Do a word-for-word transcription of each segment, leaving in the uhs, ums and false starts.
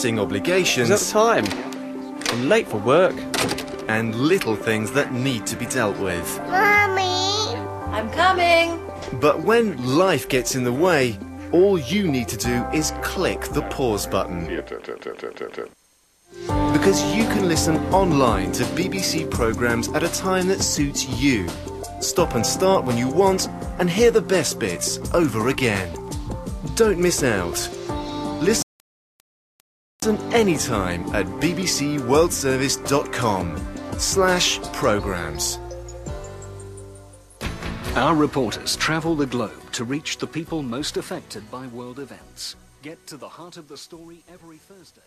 obligations. It's time. I'm late for work. And little things that need to be dealt with. Mommy! I'm coming! But when life gets in the way, all you need to do is click the pause button. Because you can listen online to B B C programmes at a time that suits you. Stop and start when you want and hear the best bits over again. Don't miss out. Listen anytime at bbcworldservice.com slash programmes. Our reporters travel the globe to reach the people most affected by world events. Get to the heart of the story every Thursday.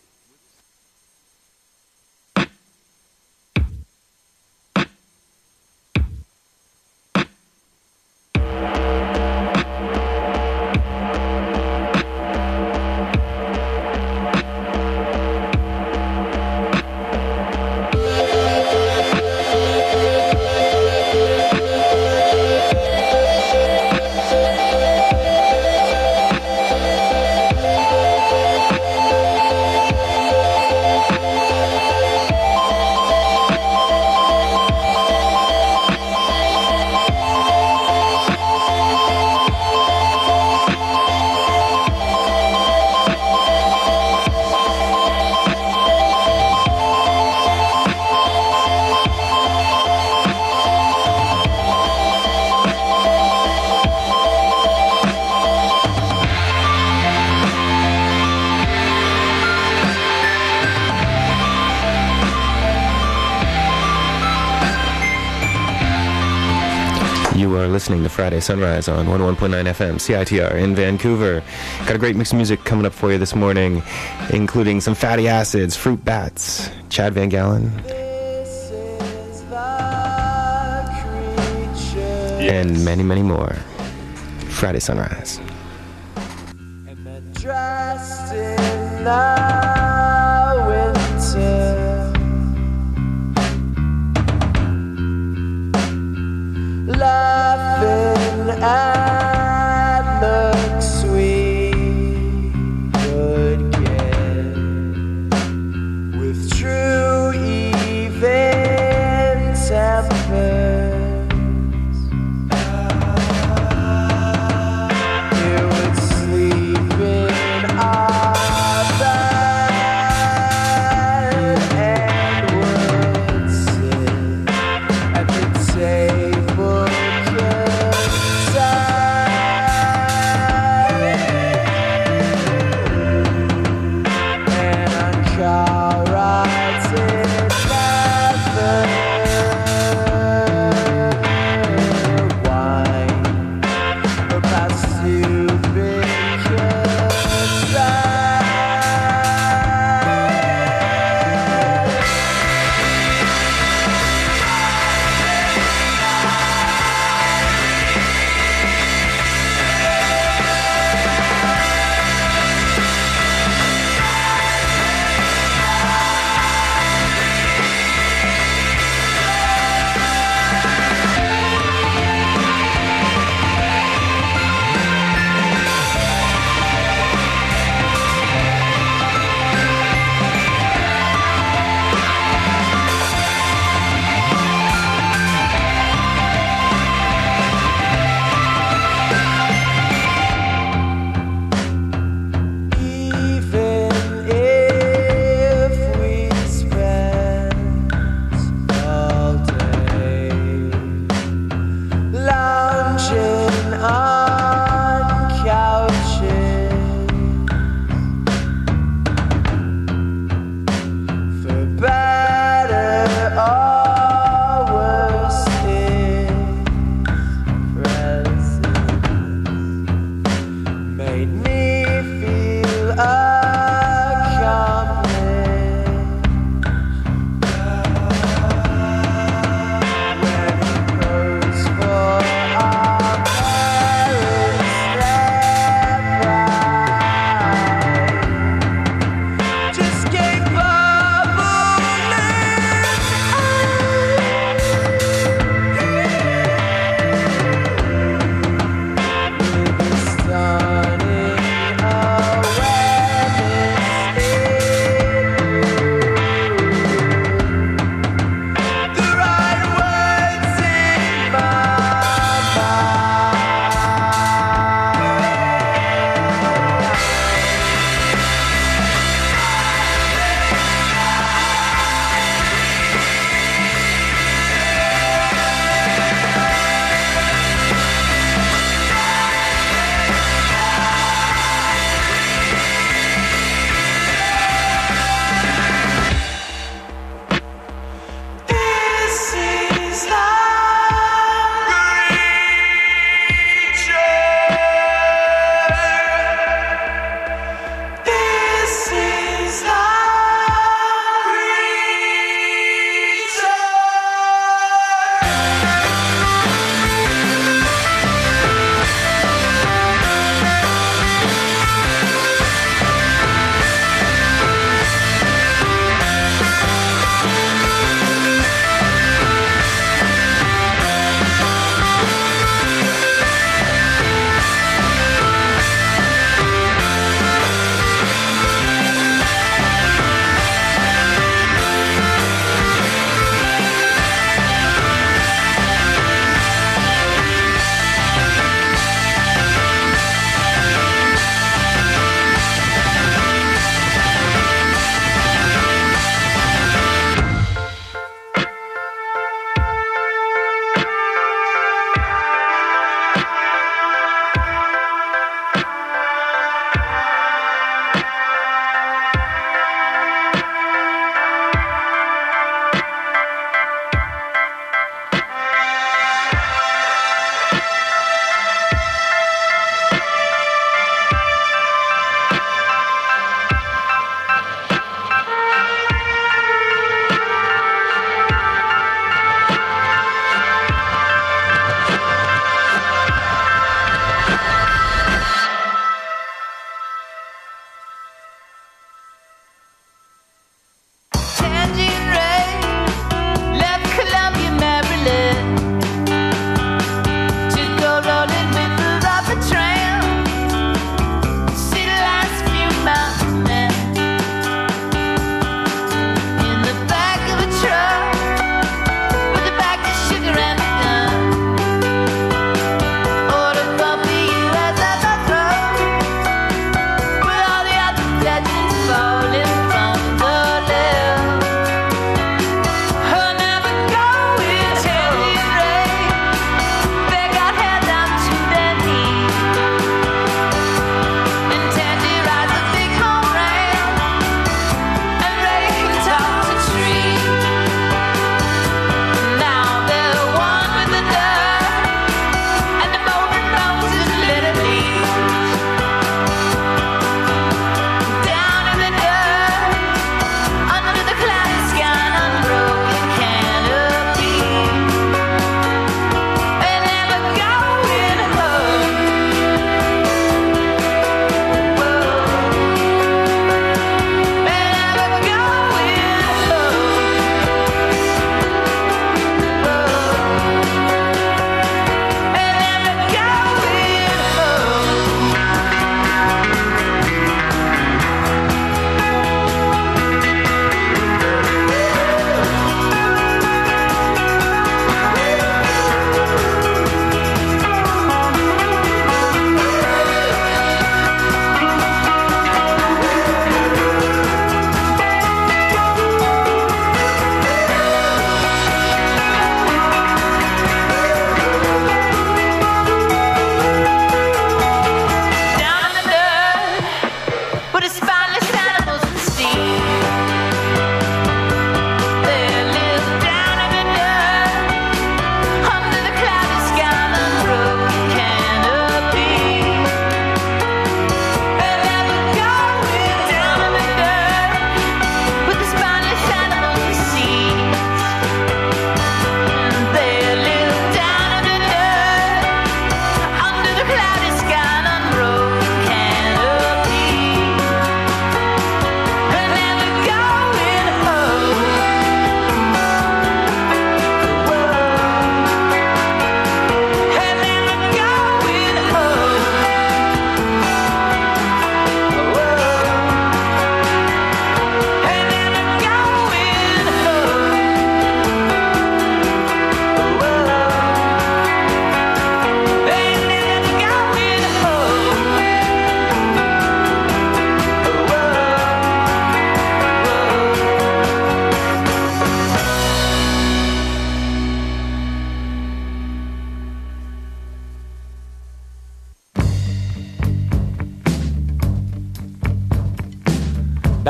Listening to Friday Sunrise on one oh one point nine F M C I T R in Vancouver. Got a great mix of music coming up for you this morning, including some Fatty Acids, Fruit Bats, Chad Van Gallen, and many, many more. Friday Sunrise. Dressed in the winter, laughing and look sweet again, with true even tempers. You would sleep in our bed.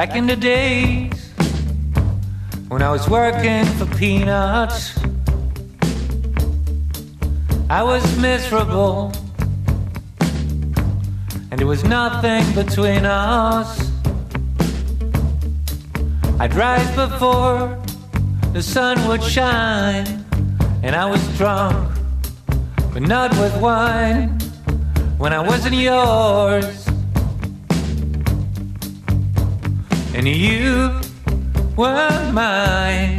Back in the days when I was working for peanuts, I was miserable, and there was nothing between us. I'd rise before the sun would shine, and I was drunk, but not with wine, when I wasn't yours. And you were mine.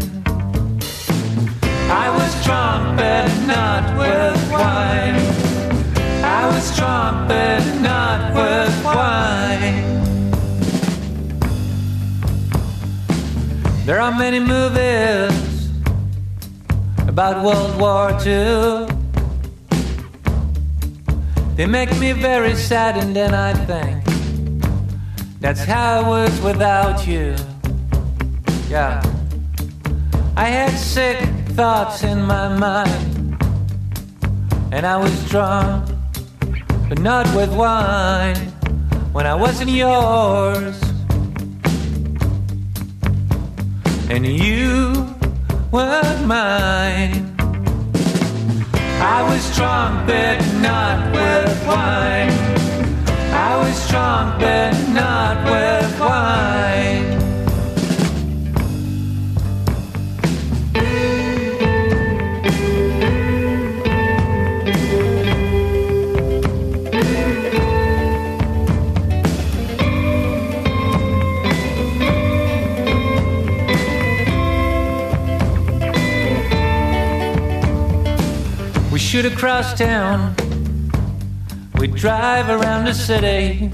I was drunk, but not with wine. I was drunk, but not with wine. There are many movies about World War Two. They make me very sad, and then I think that's how it was without you. Yeah. I had sick thoughts in my mind, and I was drunk, but not with wine, when I wasn't yours. And you were mine. I was drunk, but not with wine. I was drunk, but not with wine. We shoot across town, we drive around the city.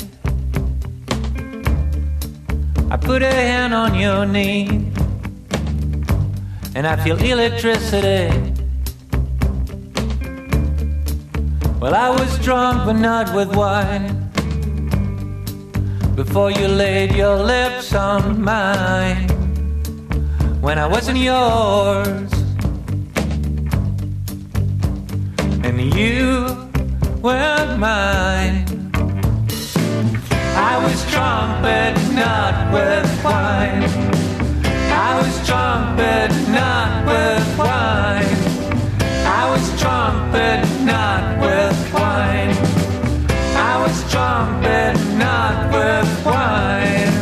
I put a hand on your knee, and I feel electricity. Well, I was drunk, but not with wine, before you laid your lips on mine, when I wasn't yours. And you were mine. I was drunk, but not with wine. I was drunk, but not with wine. I was drunk, but not with wine. I was drunk, but not with wine.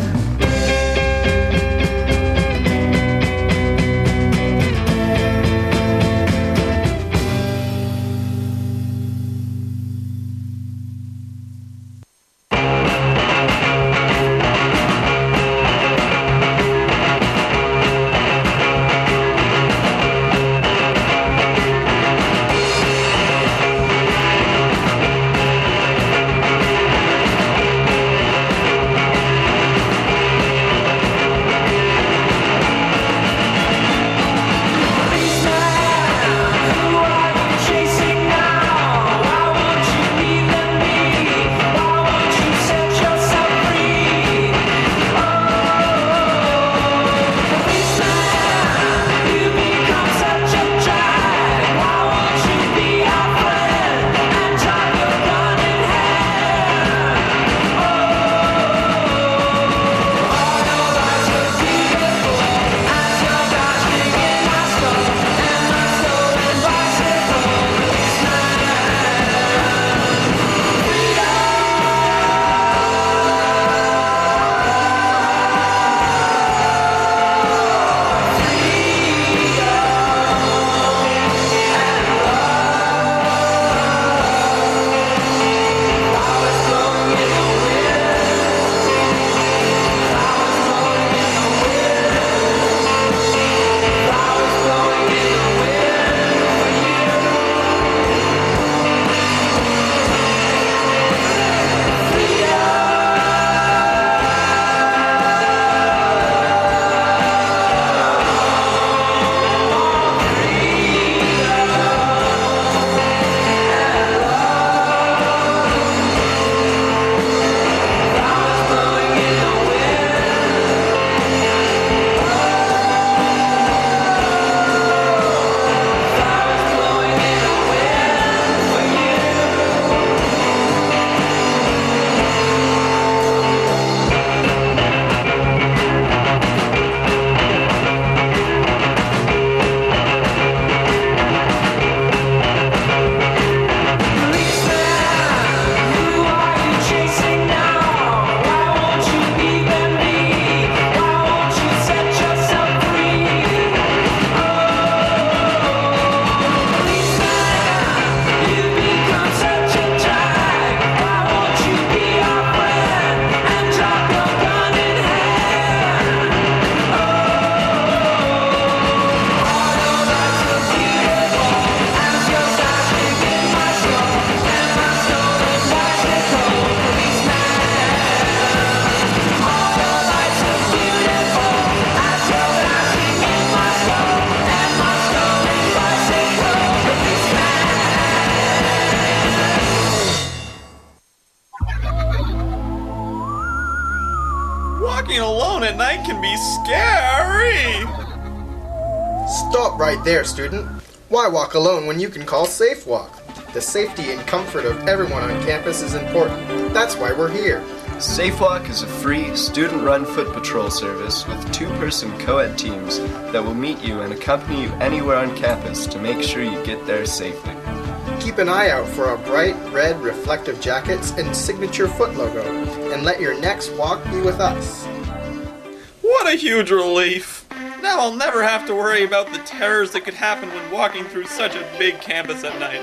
can be scary! Stop right there, student. Why walk alone when you can call SafeWalk? The safety and comfort of everyone on campus is important. That's why we're here. SafeWalk is a free, student-run foot patrol service with two-person co-ed teams that will meet you and accompany you anywhere on campus to make sure you get there safely. Keep an eye out for our bright red reflective jackets and signature foot logo, and let your next walk be with us. What a huge relief! Now I'll never have to worry about the terrors that could happen when walking through such a big campus at night.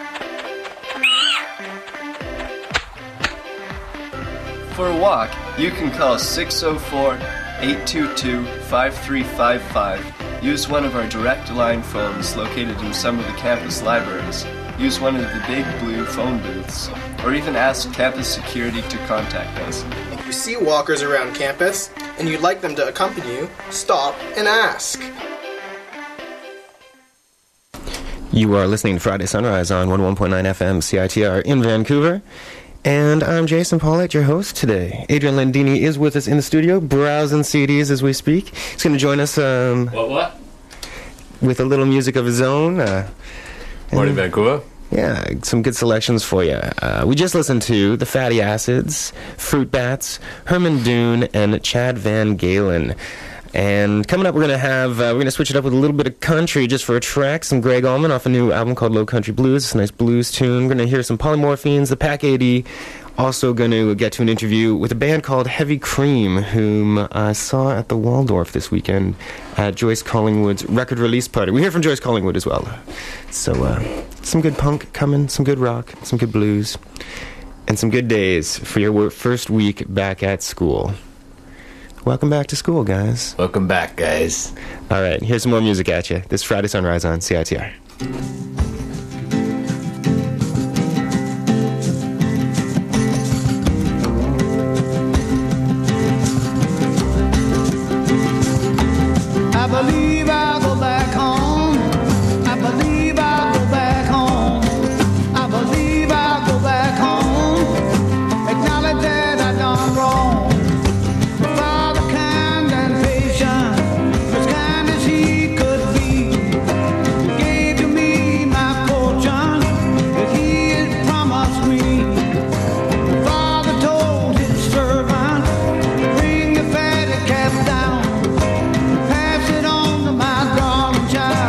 For a walk, you can call six oh four, eight two two, five three five five, use one of our direct line phones located in some of the campus libraries, use one of the big blue phone booths, or even ask campus security to contact us. If you see walkers around campus and you'd like them to accompany you, stop and ask. You are listening to Friday Sunrise on one oh one point nine F M C I T R in Vancouver. And I'm Jason Paulette, your host today. Adrian Landini is with us in the studio, browsing C Ds as we speak. He's going to join us um, What, what? with a little music of his own. Uh, Morning, Vancouver. Yeah, some good selections for you. Uh, we just listened to The Fatty Acids, Fruit Bats, Herman Dune, and Chad Van Galen. And coming up, we're going to have, uh, we're going to switch it up with a little bit of country just for a track. Some Greg Allman off a new album called Low Country Blues. It's a nice blues tune. We're going to hear some Polymorphines, the Pack eighty. Also going to get to an interview with a band called Heavy Cream, whom I saw at the Waldorf this weekend at Joyce Collingwood's record release party. We hear from Joyce Collingwood as well. So, uh, some good punk coming, some good rock, some good blues, and some good days for your first week back at school. Welcome back to school, guys. Welcome back, guys. All right, here's some more music at you. This Friday Sunrise on C I T R. I believe I'll go back home. I believe I'll go back home. I believe I'll go back home. Acknowledge that I done wrong. Bring the fatty cap down, pass it on to my darling child.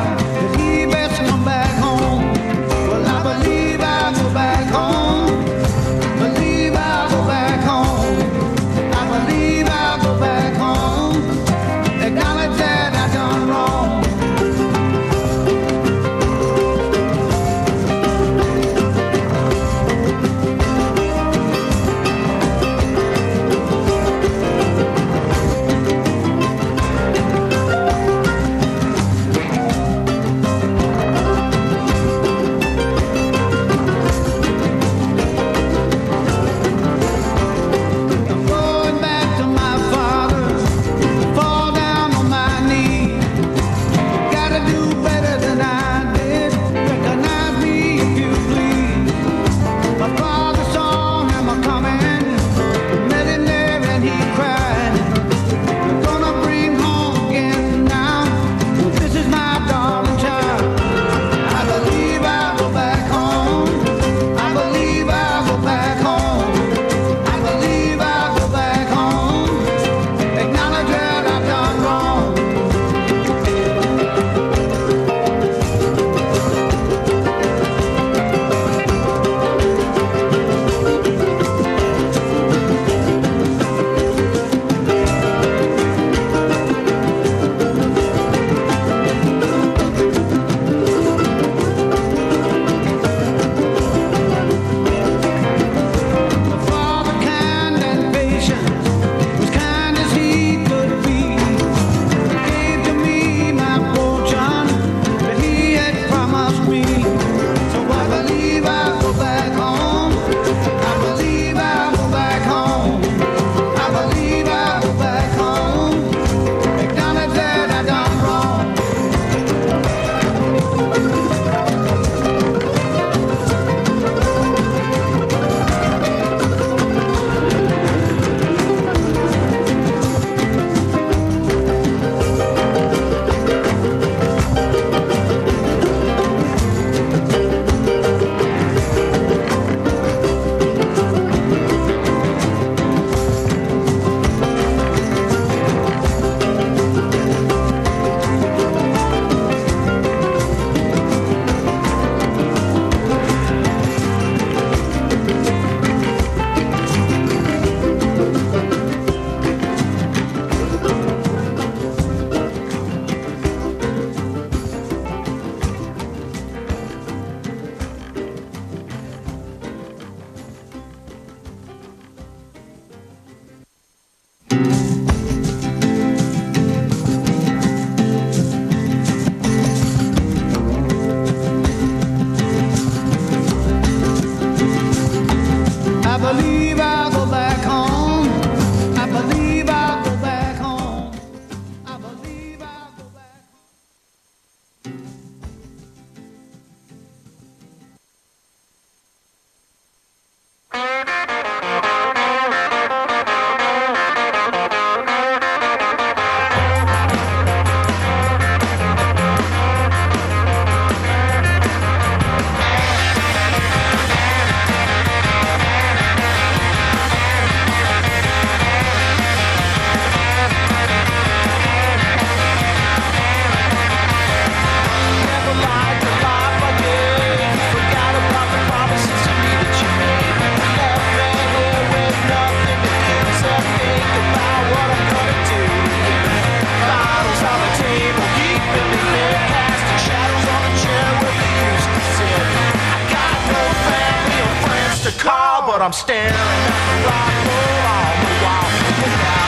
but I'm staring at the rock hole on the wall. Look out.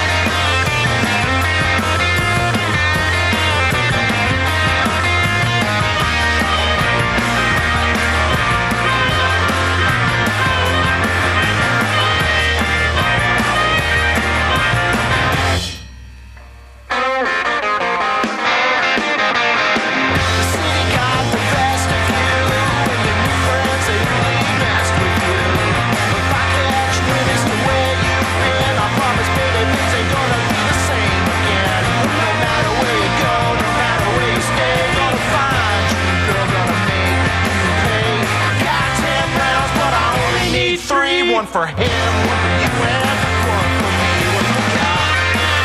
One for him, one for you, and one for me. Look out.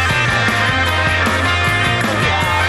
Look out.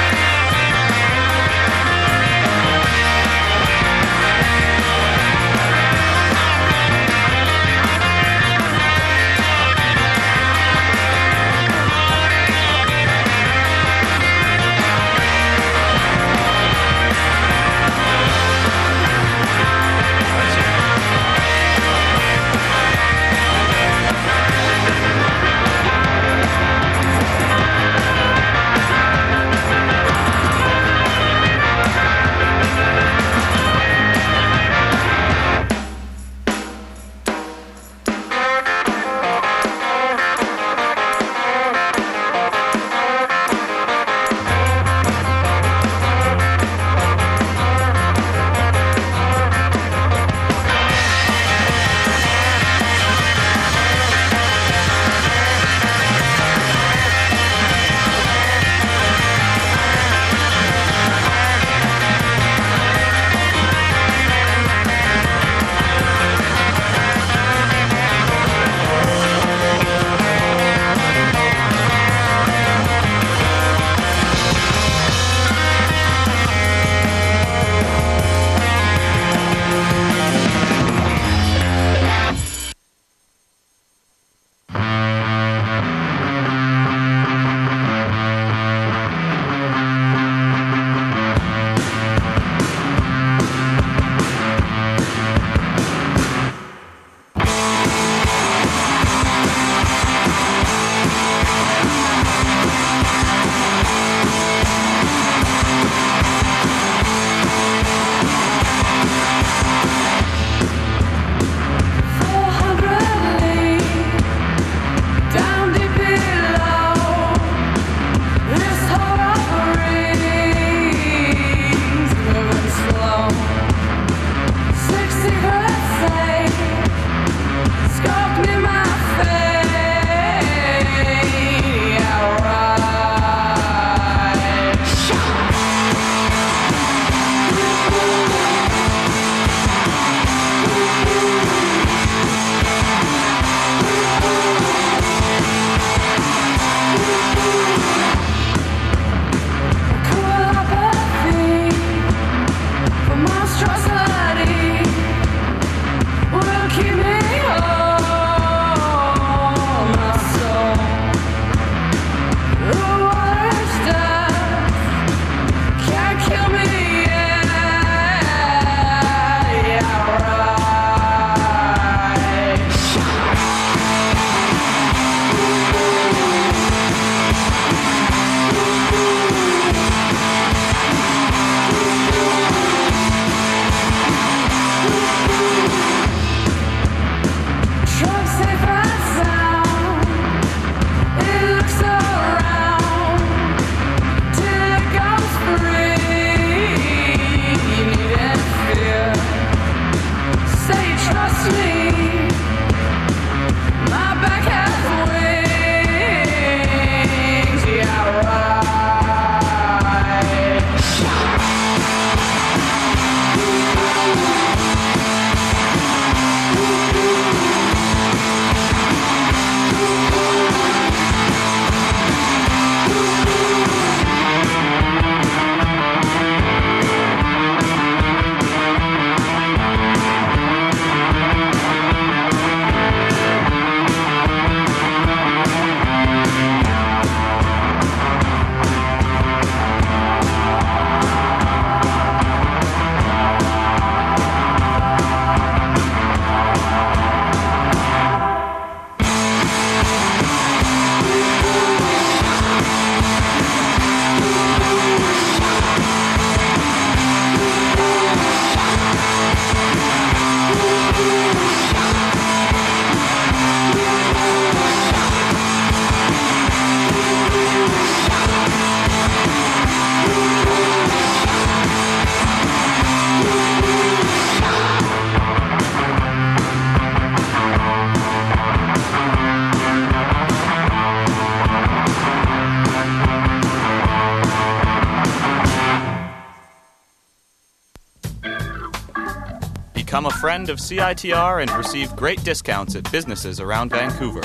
Become a friend of C I T R and receive great discounts at businesses around Vancouver.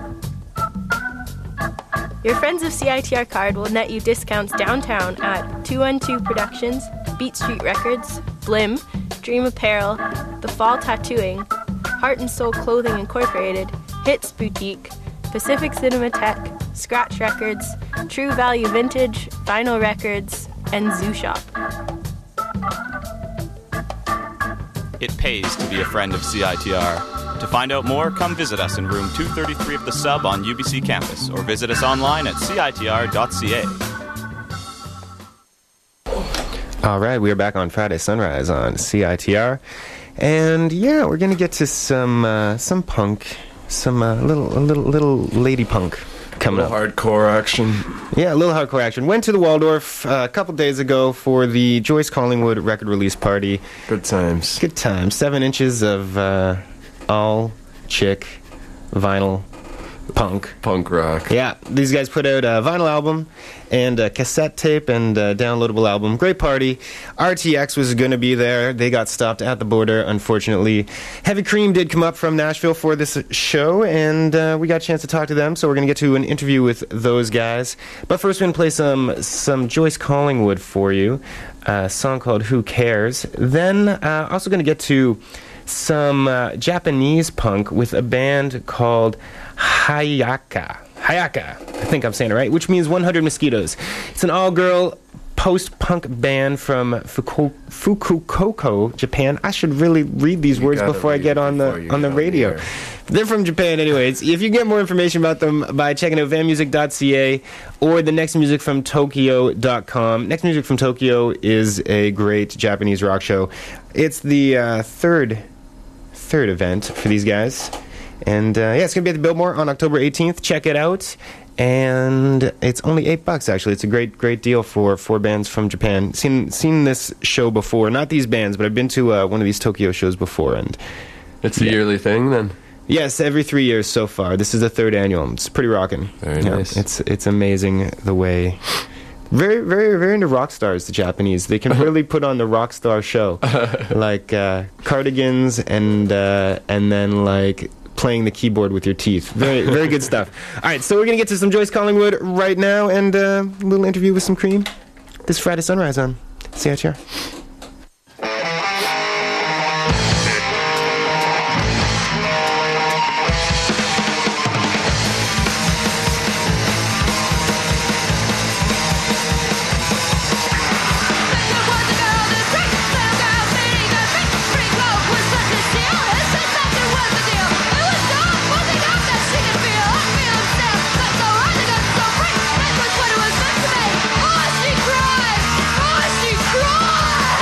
Your Friends of C I T R card will net you discounts downtown at two one two Productions, Beat Street Records, Blim, Dream Apparel, The Fall Tattooing, Heart and Soul Clothing Incorporated, Hits Boutique, Pacific Cinematheque, Scratch Records, True Value Vintage, Vinyl Records, and Zoo Shop. It pays to be a friend of C I T R. To find out more, come visit us in room two thirty-three of the Sub on U B C campus, or visit us online at C I T R dot C A. All right, we are back on Friday Sunrise on C I T R, and yeah, we're gonna get to some uh, some punk, some uh, little a little little lady punk coming a little up. Hardcore action. Yeah, a little hardcore action. Went to the Waldorf uh, a couple days ago for the Joyce Collingwood record release party. Good times. Good times. Seven inches of uh, all chick vinyl punk. Punk rock. Yeah, these guys put out a vinyl album and a cassette tape and a downloadable album. Great party. R T X was going to be there. They got stopped at the border, unfortunately. Heavy Cream did come up from Nashville for this show, and uh, we got a chance to talk to them, so we're going to get to an interview with those guys. But first, we're going to play some, some Joyce Collingwood for you, a song called Who Cares. Then, uh, also going to get to some uh, Japanese punk with a band called Hayaka. Hayaka, I think I'm saying it right, which means one hundred Mosquitoes. It's an all-girl post-punk band from Fuku- Fukuoka, Japan. I should really read these You words gotta before I read get on the before on the get radio. on the air. They're from Japan anyways. If you get more information about them by checking out van music dot c a or the next music from tokyo dot com. Next Music from Tokyo is a great Japanese rock show. It's the uh, third third event for these guys. And uh, yeah, it's going to be at the Biltmore on October eighteenth. Check it out. And it's only eight bucks, actually. It's a great, great deal for four bands from Japan. Seen seen this show before. Not these bands, but I've been to uh, one of these Tokyo shows before. And it's a yeah. yearly thing, then? Yes, every three years so far. This is the third annual. It's pretty rocking. Very yeah, nice. It's it's amazing the way... Very, very, very into rock stars, the Japanese. They can really put on the rock star show. Like uh, cardigans and uh, and then like... playing the keyboard with your teeth. Very, very good stuff. All right, so we're going to get to some Joyce Collingwood right now and uh, a little interview with some Cream. This Friday Sunrise on C I T R. Oh, she cried! Oh, she cried!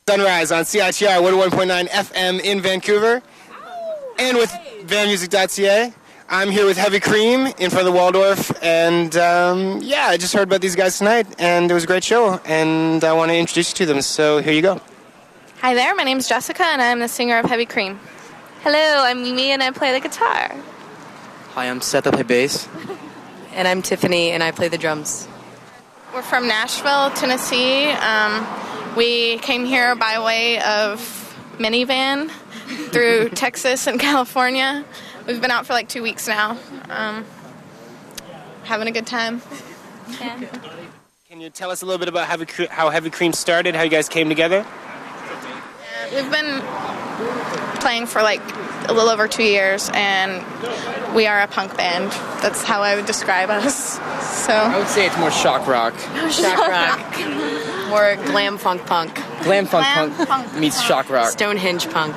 Sunrise on C I T R one oh one point nine F M in Vancouver, and with van music dot c a. I'm here with Heavy Cream in front of the Waldorf, and um, yeah, I just heard about these guys tonight, and it was a great show, and I want to introduce you to them, so here you go. Hi there, my name's Jessica, and I'm the singer of Heavy Cream. Hello, I'm Mimi, and I play the guitar. Hi, I'm Seth, I play bass. And I'm Tiffany, and I play the drums. We're from Nashville, Tennessee. Um, we came here by way of minivan through Texas and California. We've been out for like two weeks now. Um, having a good time. Yeah. Can you tell us a little bit about Heavy Cre- how Heavy Cream started, how you guys came together? We've been playing for like a little over two years, and we are a punk band. That's how I would describe us. So I would say it's more shock rock. Shock rock. More glam funk punk. Glam funk Glam punk, punk meets shock rock. Stonehenge punk.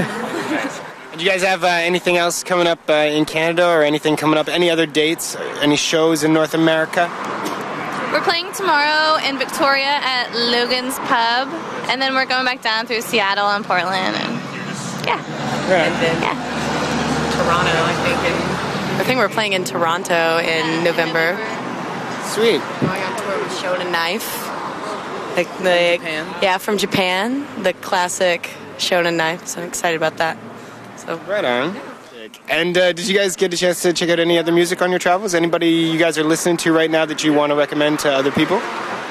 Do you guys have uh, anything else coming up uh, in Canada, or anything coming up, any other dates, any shows in North America? We're playing tomorrow in Victoria at Logan's Pub, and then we're going back down through Seattle and Portland, and yeah. And then yeah. Toronto, I think. In, I think we're playing in Toronto in November. Sweet. Going on tour with Shonen Knife. The, the, Japan. Yeah, from Japan. The classic Shonen Knife. So I'm excited about that. So right on. And uh, did you guys get a chance to check out any other music on your travels? Anybody you guys are listening to right now that you want to recommend to other people?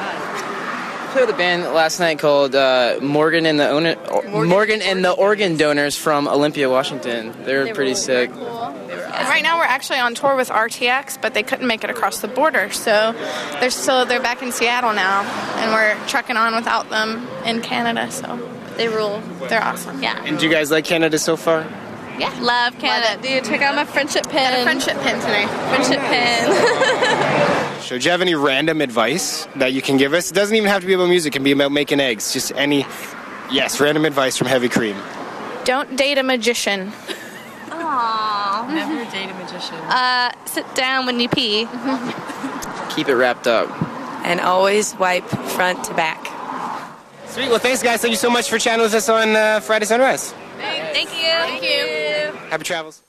I played with a band last night called uh, Morgan and the Owner, Morgan, Morgan and the Organ Donors from Olympia, Washington. They were They pretty were sick. Cool. And right now we're actually on tour with R T X, but they couldn't make it across the border, so they're still they're back in Seattle now, and we're trucking on without them in Canada. So they rule. They're awesome. Yeah. And do you guys like Canada so far? Yeah, love Canada. Do you check out my friendship pin? Got a friendship pin today. Friendship pin. So do you have any random advice that you can give us? It doesn't even have to be about music. It can be about making eggs. Just any, yes, random advice from Heavy Cream. Don't date a magician. Aww. Never date a magician. Uh, sit down when you pee. Keep it wrapped up. And always wipe front to back. Sweet. Well, thanks, guys. Thank you so much for chatting with us on uh, Friday Sunrise. Thank you. Thank you. Happy travels.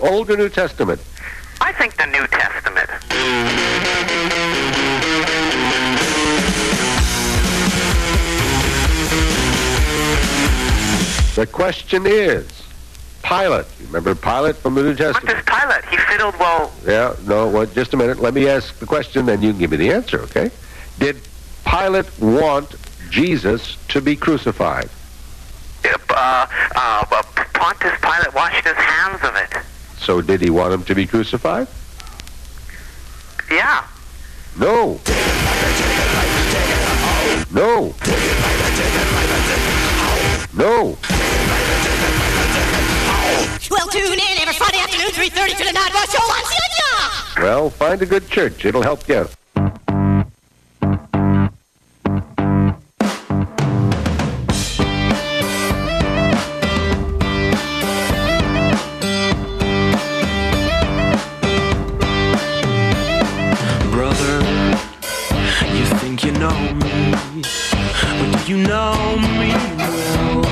Old or New Testament? I think the New Testament. The question is, Pilate. You remember Pilate from the New Testament? What does Pilate? He fiddled well. Yeah, no, well, just a minute. Let me ask the question, then you can give me the answer, okay? Did Pilate want Jesus to be crucified? Uh, uh, uh, Pontius Pilate washed his hands of it. So did he want him to be crucified? Yeah. No. No. No. Well, tune in every Friday afternoon, three thirty to the Night Watch Show on C I T R. Well, find a good church. It'll help you out. Brother, you think you know me, but do you know me well?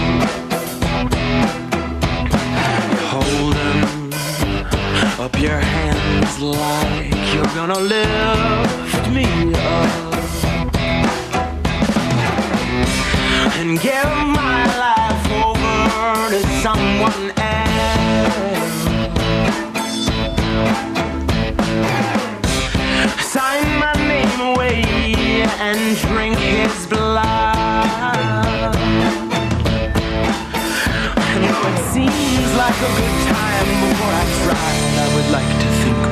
Holding up your hands like you're gonna lift me up and give my life over to someone else. Sign my name away and drink his blood. And though it seems like a good time before I try, I would like to think a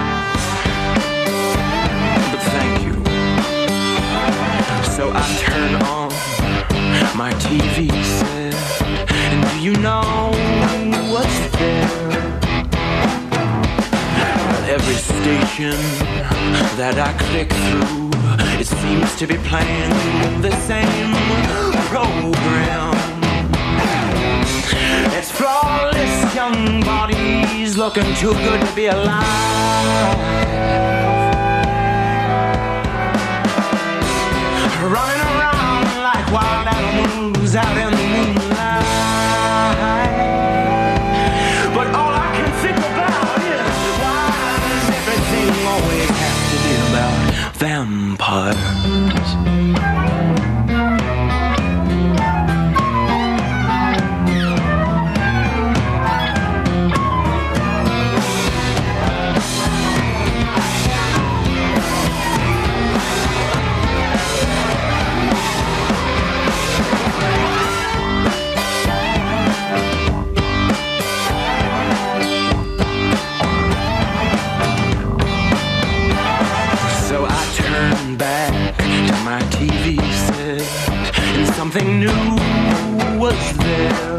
while. But thank you. So I turn on my T V set, and do you know what's there? Every station that I click through, it seems to be playing the same program. It's flawless young bodies looking too good to be alive, running around like wild animals out in the moonlight. But all I can think about is, why does everything always have to be about vampires? T V set, and something new was there.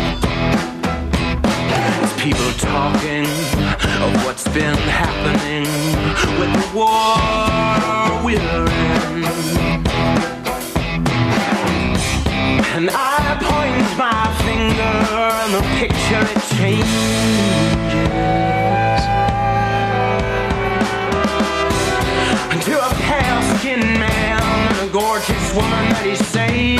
It's people talking of what's been happening with the war we're in. And I point my finger and the picture it changes to a pale-skinned man and a gorgeous woman that he saved.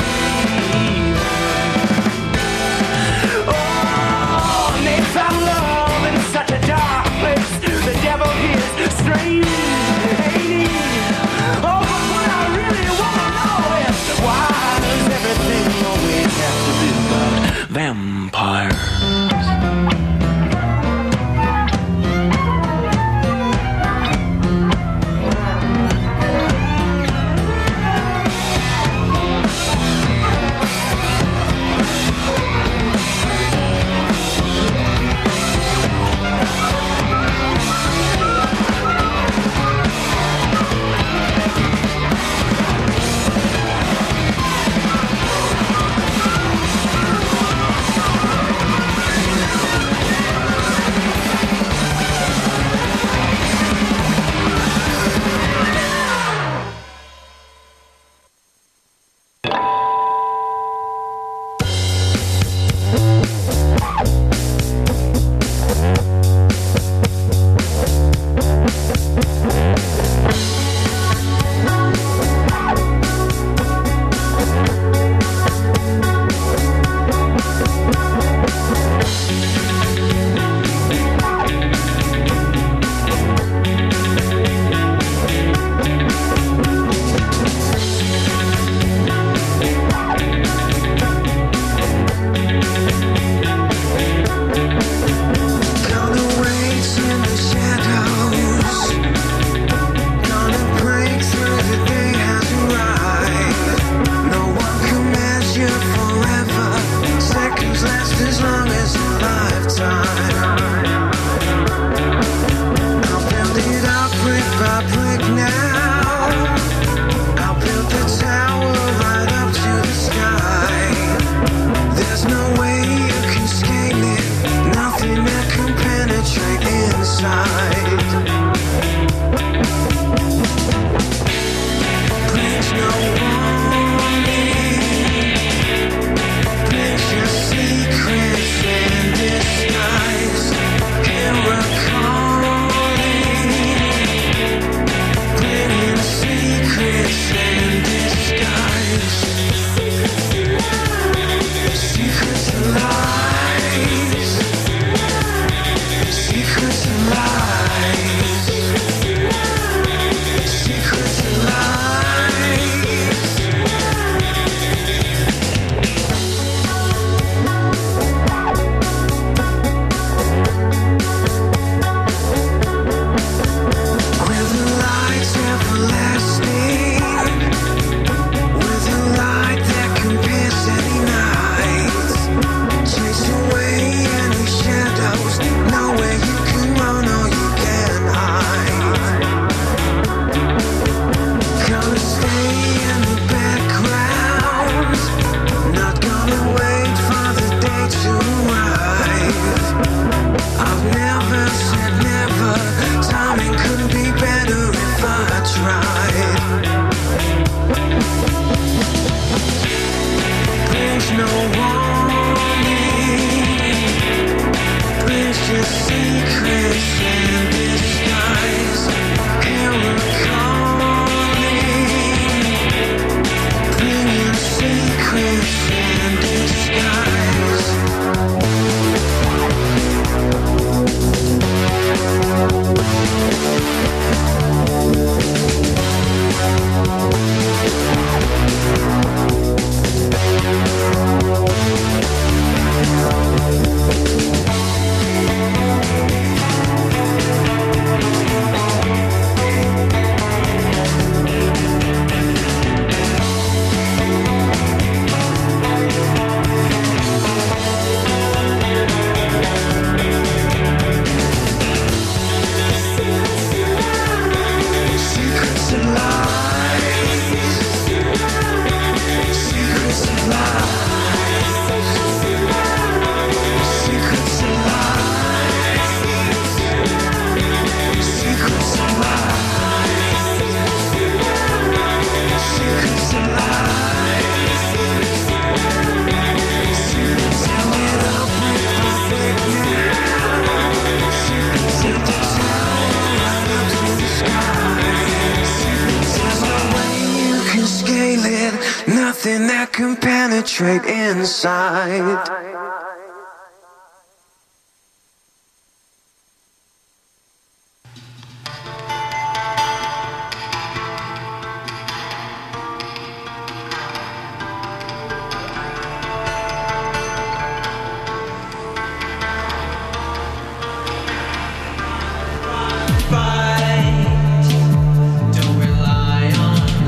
Oh, and they found love in such a dark place. The devil is strange, ain't he? Oh, but what I really want to know is, why does everything always have to be about vampires? lid, nothing that can penetrate inside.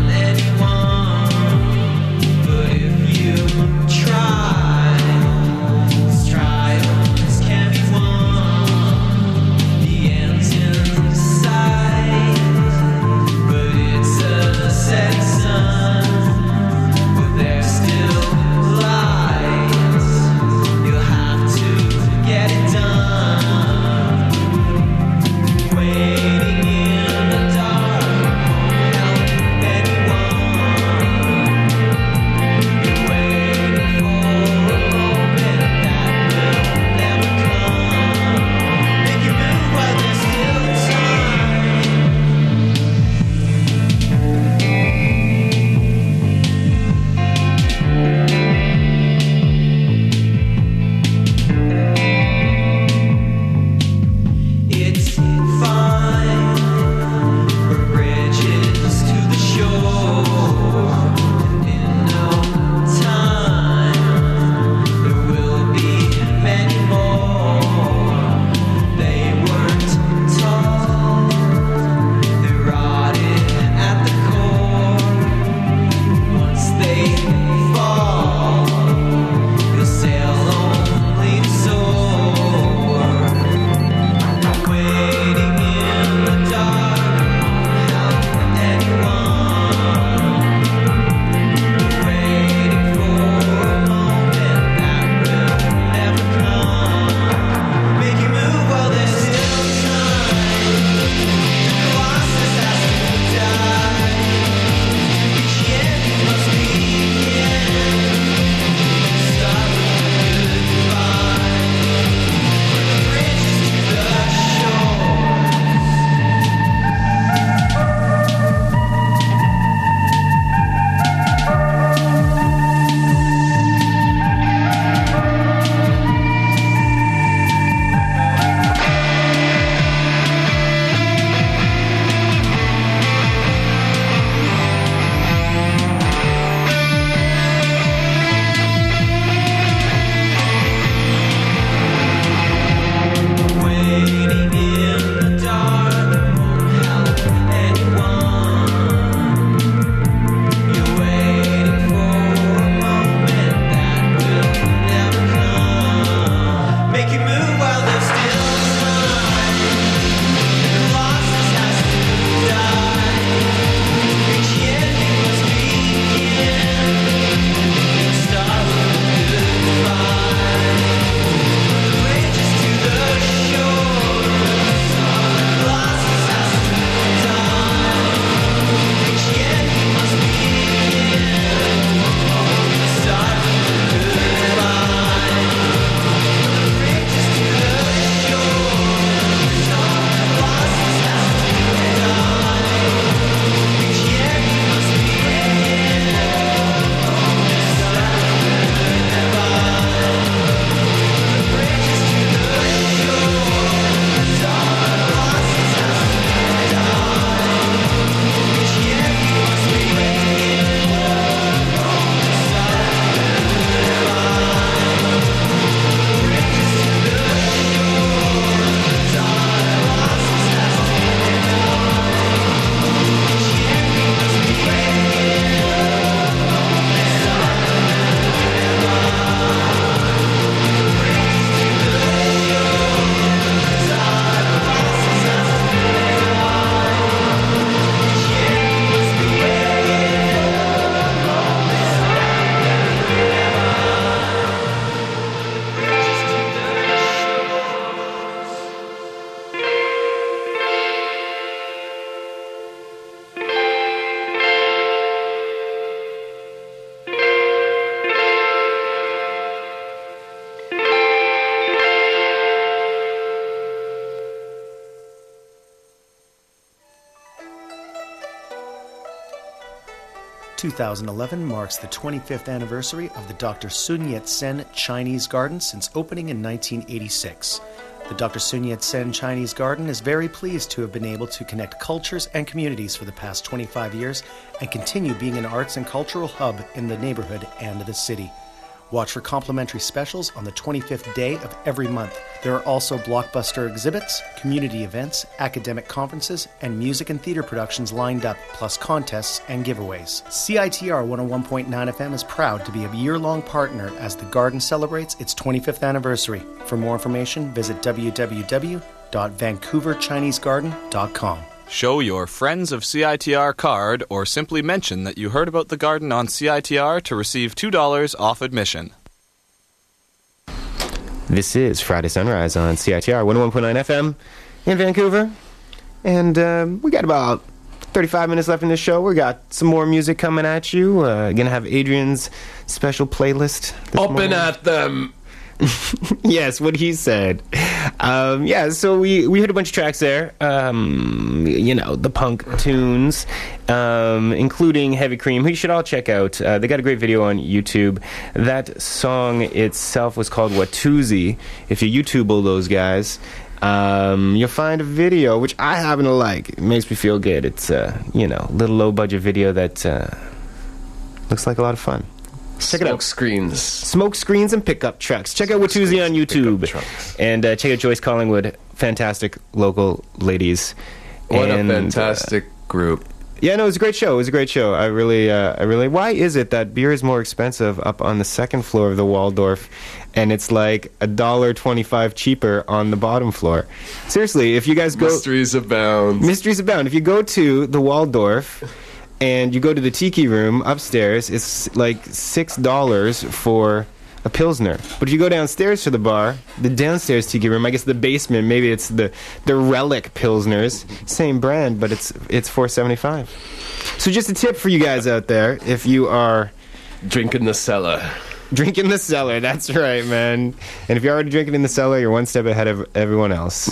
Try two thousand eleven marks the twenty-fifth anniversary of the Doctor Sun Yat-sen Chinese Garden since opening in nineteen eighty-six. The Doctor Sun Yat-sen Chinese Garden is very pleased to have been able to connect cultures and communities for the past twenty-five years and continue being an arts and cultural hub in the neighborhood and the city. Watch for complimentary specials on the twenty-fifth day of every month. There are also blockbuster exhibits, community events, academic conferences, and music and theater productions lined up, plus contests and giveaways. C I T R one oh one point nine F M is proud to be a year-long partner as the Garden celebrates its twenty-fifth anniversary. For more information, visit w w w dot vancouver chinese garden dot com. Show your Friends of C I T R card or simply mention that you heard about the garden on C I T R to receive two dollars off admission. This is Friday Sunrise on C I T R one oh one point nine F M in Vancouver. And um, we got about thirty-five minutes left in this show. We got some more music coming at you. Uh, gonna have Adrian's special playlist this Open morning. at them. Yes, what he said. Um, yeah, so we, we heard a bunch of tracks there. Um, you know, the punk tunes, um, including Heavy Cream, who you should all check out. Uh, they got a great video on YouTube. That song itself was called Watusi. If you YouTube all those guys, um, you'll find a video, which I happen to like. It makes me feel good. It's a, you know, little low-budget video that uh, looks like a lot of fun. Check it out. Smoke screens. Smoke screens and pickup trucks. Check out Watusi on YouTube. And uh, check out Joyce Collingwood. Fantastic local ladies. What and, a fantastic uh, group. Yeah, no, it was a great show. It was a great show. I really, uh, I really... Why is it that beer is more expensive up on the second floor of the Waldorf and it's like a dollar twenty-five cheaper on the bottom floor? Seriously, if you guys go... Mysteries abound. Mysteries abound. If you go to the Waldorf... and you go to the tiki room upstairs, it's like six dollars for a Pilsner. But if you go downstairs to the bar, the downstairs tiki room, I guess the basement, maybe it's the, the Relic Pilsners, same brand, but it's it's four seventy-five. So just a tip for you guys out there, if you are... Drinking the cellar. Drinking the cellar, that's right, man. And if you're already drinking in the cellar, you're one step ahead of everyone else.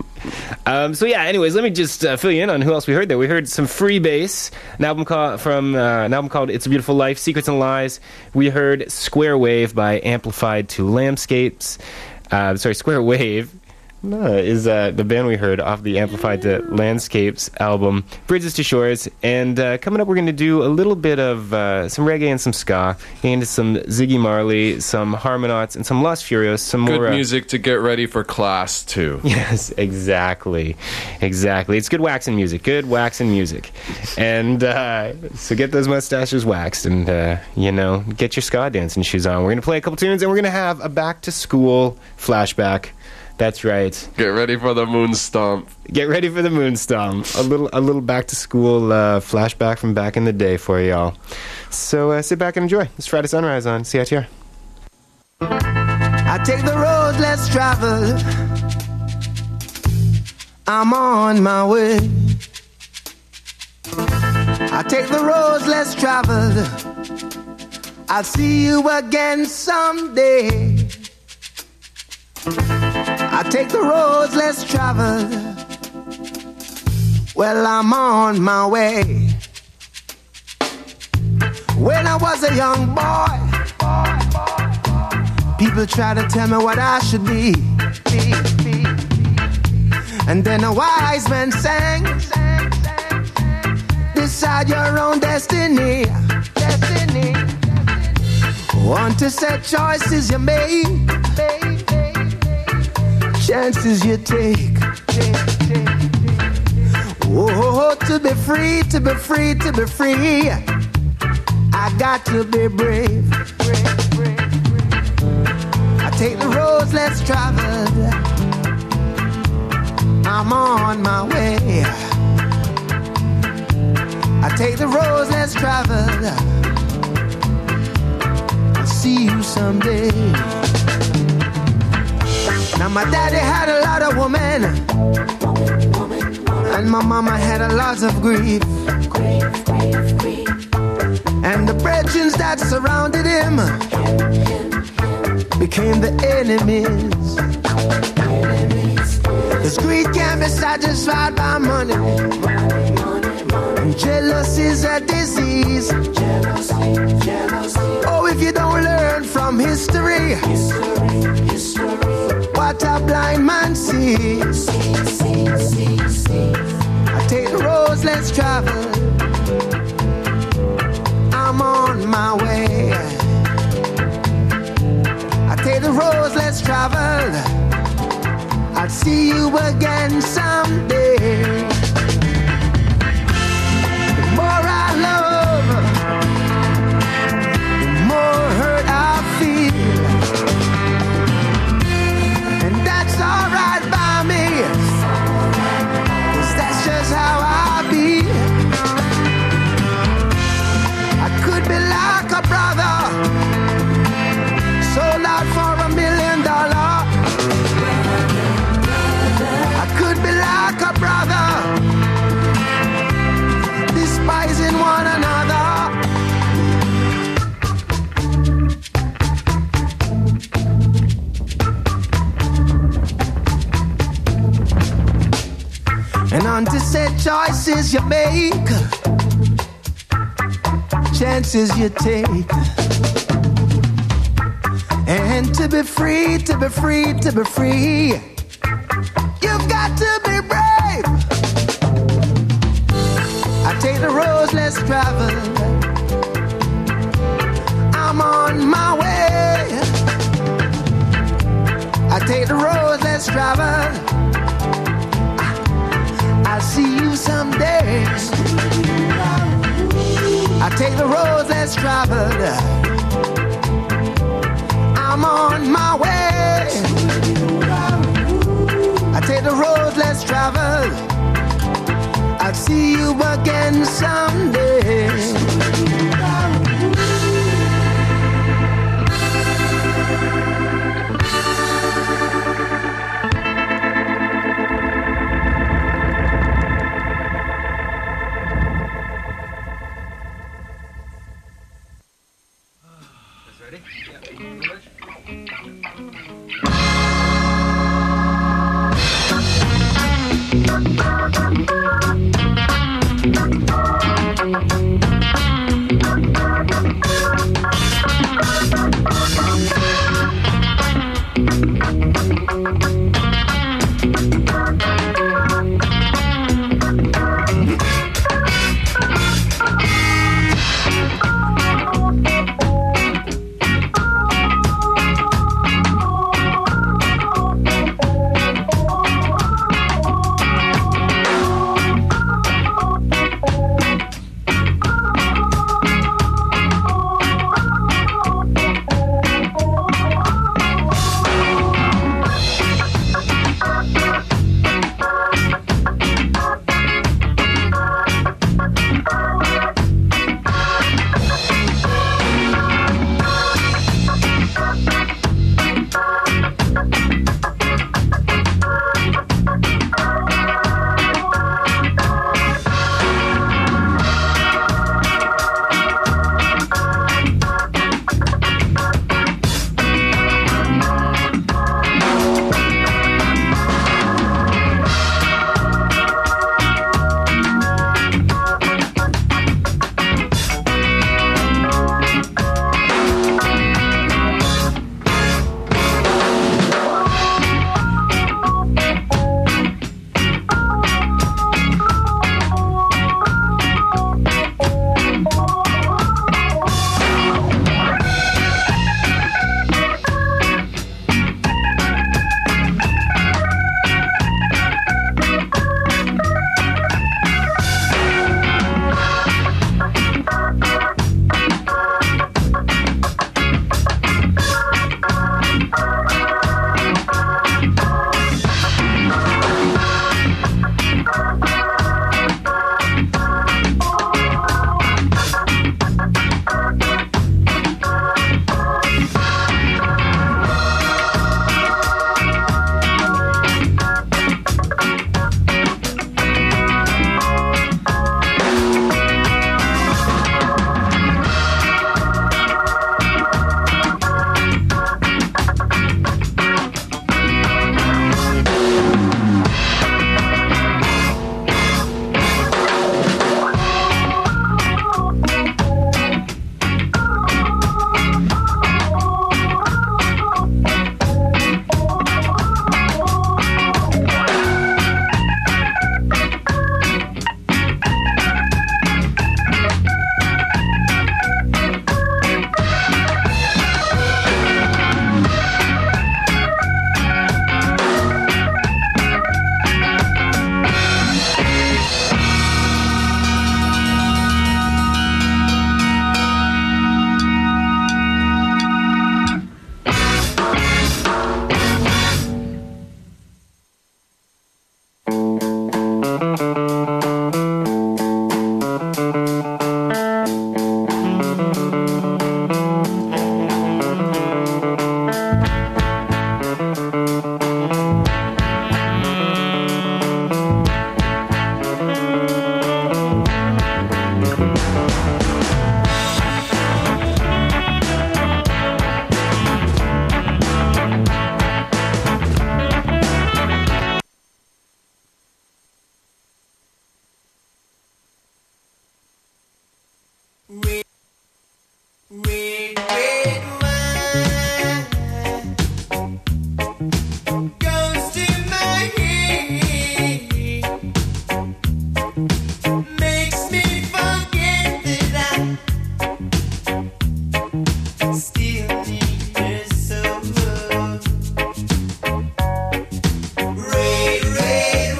Um, so yeah, anyways, let me just uh, fill you in on who else we heard there. We heard some Freebase, an album called from uh, an album called It's a Beautiful Life, Secrets and Lies. We heard Square Wave by Amplified to Landscapes. Uh, sorry, Square Wave uh, is uh, the band we heard off the Amplified to Landscapes album, Bridges to Shores. And uh, coming up, we're going to do a little bit of uh, some reggae and some ska, and some Ziggy Marley, some Harmonauts, and some Los Furios. Some Good more uh, music to get ready for class, too. Yes, exactly. Exactly. It's good waxing music. Good waxing music. And uh, so get those mustaches waxed and, uh, you know, get your ska dancing shoes on. We're going to play a couple tunes, and we're going to have a back-to-school flashback. That's right. Get ready for the moon stomp. Get ready for the moon stomp. A little, a little back-to-school uh, flashback from back in the day for y'all. So uh, sit back and enjoy. It's Friday Sunrise on C I T R. I take the road less traveled. I'm on my way. I take the roads less traveled. I'll see you again someday. I take the roads less traveled. Well, I'm on my way. When I was a young boy, people try to tell me what I should be. And then a wise man sang, decide your own destiny. Destiny. Want to set choices you make, chances you take. Oh, to be free, to be free, to be free, I got to be brave. I take the roads less traveled. I'm on my way. I take the roads less traveled. I'll see you someday. Now my daddy had a lot of women, and my mama had a lot of grief. And the brethren that surrounded him became the enemies. This greed can't be satisfied by money. And jealousy's a disease. Jealousy, jealousy. Oh, if you don't learn from history, history, history. What a blind man sees. See, see, see, see. I take the roads less traveled. I'm on my way. I take the roads less traveled. I'll see you again someday. The more I love, the more hurt I feel. And that's alright by me, 'cause that's just how I be. I could be like a brother, sold out for a million dollars. I could be like a brother, despising one another. And unto said choices you make, chances you take. And to be free, to be free, to be free, you've got to be brave. I take the roads less traveled. I'm on my way. I take the roads less traveled. I'll see you someday. I take the roads less traveled. I'm on my way. I take the road less traveled. I'll see you again someday. Red, red wine goes to my head, makes me forget that I still need her so. Red, red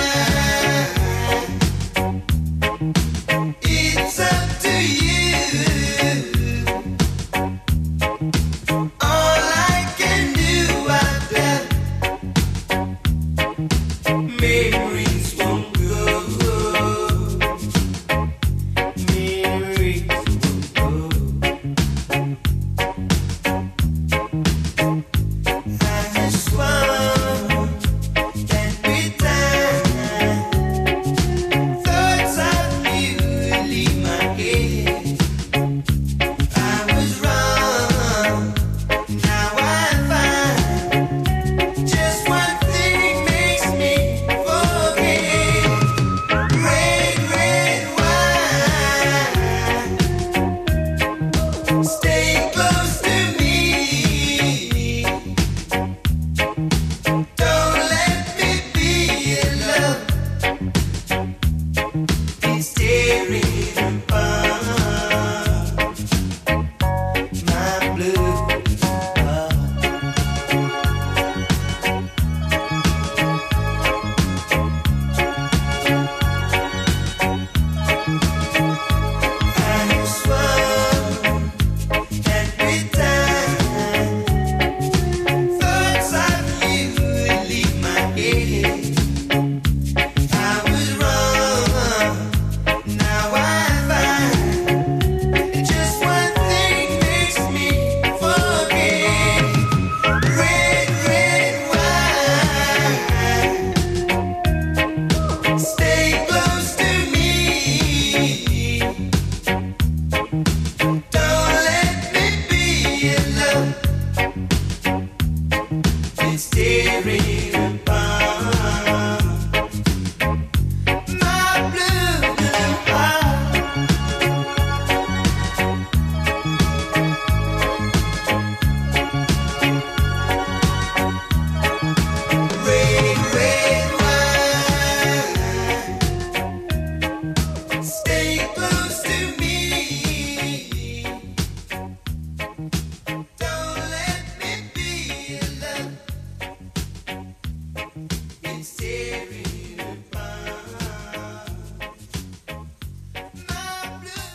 wine, it's up to you. All I can do, I doubt memories won't go. Memories won't go. I just want that with time, thoughts of you leave my head. I was wrong. Now I find just one thing makes me forget. Red, red wine, stay close to me. Don't let me be alone. It's tearing apart my blue heart. I swore that with time, thoughts of you would leave my head. I was wrong. Now I find just one thing makes me forget. Red, red wine, stay close to me. Don't let me be alone. It's tearing apart my blue heart. Red, red wine, stay close to me. Don't let me be alone. It's tearing apart my blue.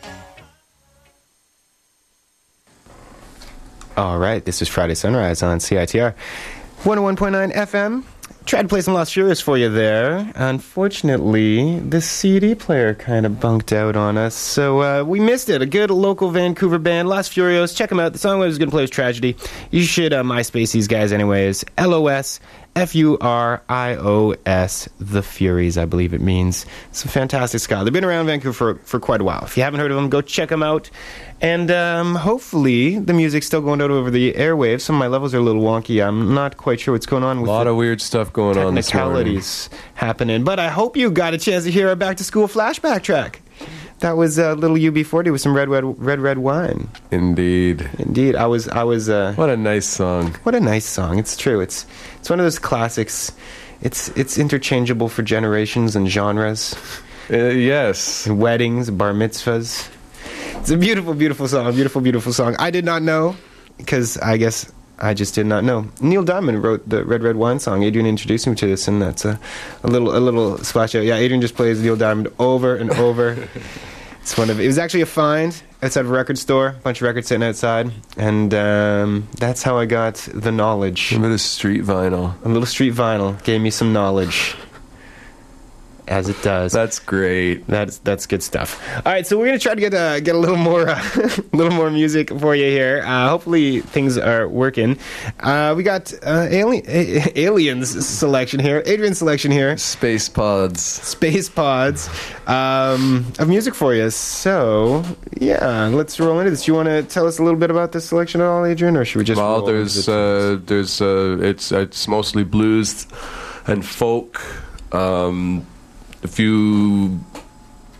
All right, this is Friday Sunrise on C I T R one oh one point nine F M. Tried to play some Lost Furious for you there. Unfortunately, the C D player kind of bunked out on us, so uh, we missed it. A good local Vancouver band, Lost Furious. Check them out. The song I was going to play was Tragedy. You should uh, MySpace these guys anyways. L O S F U R I O S, The Furies, I believe it means. Some fantastic ska. They've been around Vancouver for, for quite a while. If you haven't heard of them, go check them out. And um, hopefully the music's still going out over the airwaves. Some of my levels are a little wonky. I'm not quite sure what's going on with A lot of weird stuff going on this morning. technicalities happening. But I hope you got a chance to hear our back-to-school flashback track. That was uh, little U B forty with some red, red, red, red wine. Indeed, indeed. I was, I was. Uh, what a nice song. What a nice song. It's true. It's, it's one of those classics. It's, it's interchangeable for generations and genres. Uh, yes. Weddings, bar mitzvahs. It's a beautiful, beautiful song. Beautiful, beautiful song. I did not know, because I guess I just did not know. Neil Diamond wrote the Red Red Wine song. Adrian introduced me to this, and that's a, a little a little splash out. Yeah, Adrian just plays Neil Diamond over and over. It's one of it was actually a find outside of a record store. A bunch of records sitting outside, and um, that's how I got the knowledge. A bit of street vinyl. A little street vinyl gave me some knowledge. As it does. That's great. That's that's good stuff. All right, so we're gonna try to get uh, get a little more uh, a little more music for you here. Uh, hopefully things are working. Uh, we got uh, alien a- aliens selection here, Adrian's selection here, Space Pods, Space Pods um, of music for you. So yeah, let's roll into this. You want to tell us a little bit about this selection at all, Adrian, or should we just? Well, roll there's uh, there's uh, it's it's mostly blues and folk. Um, A few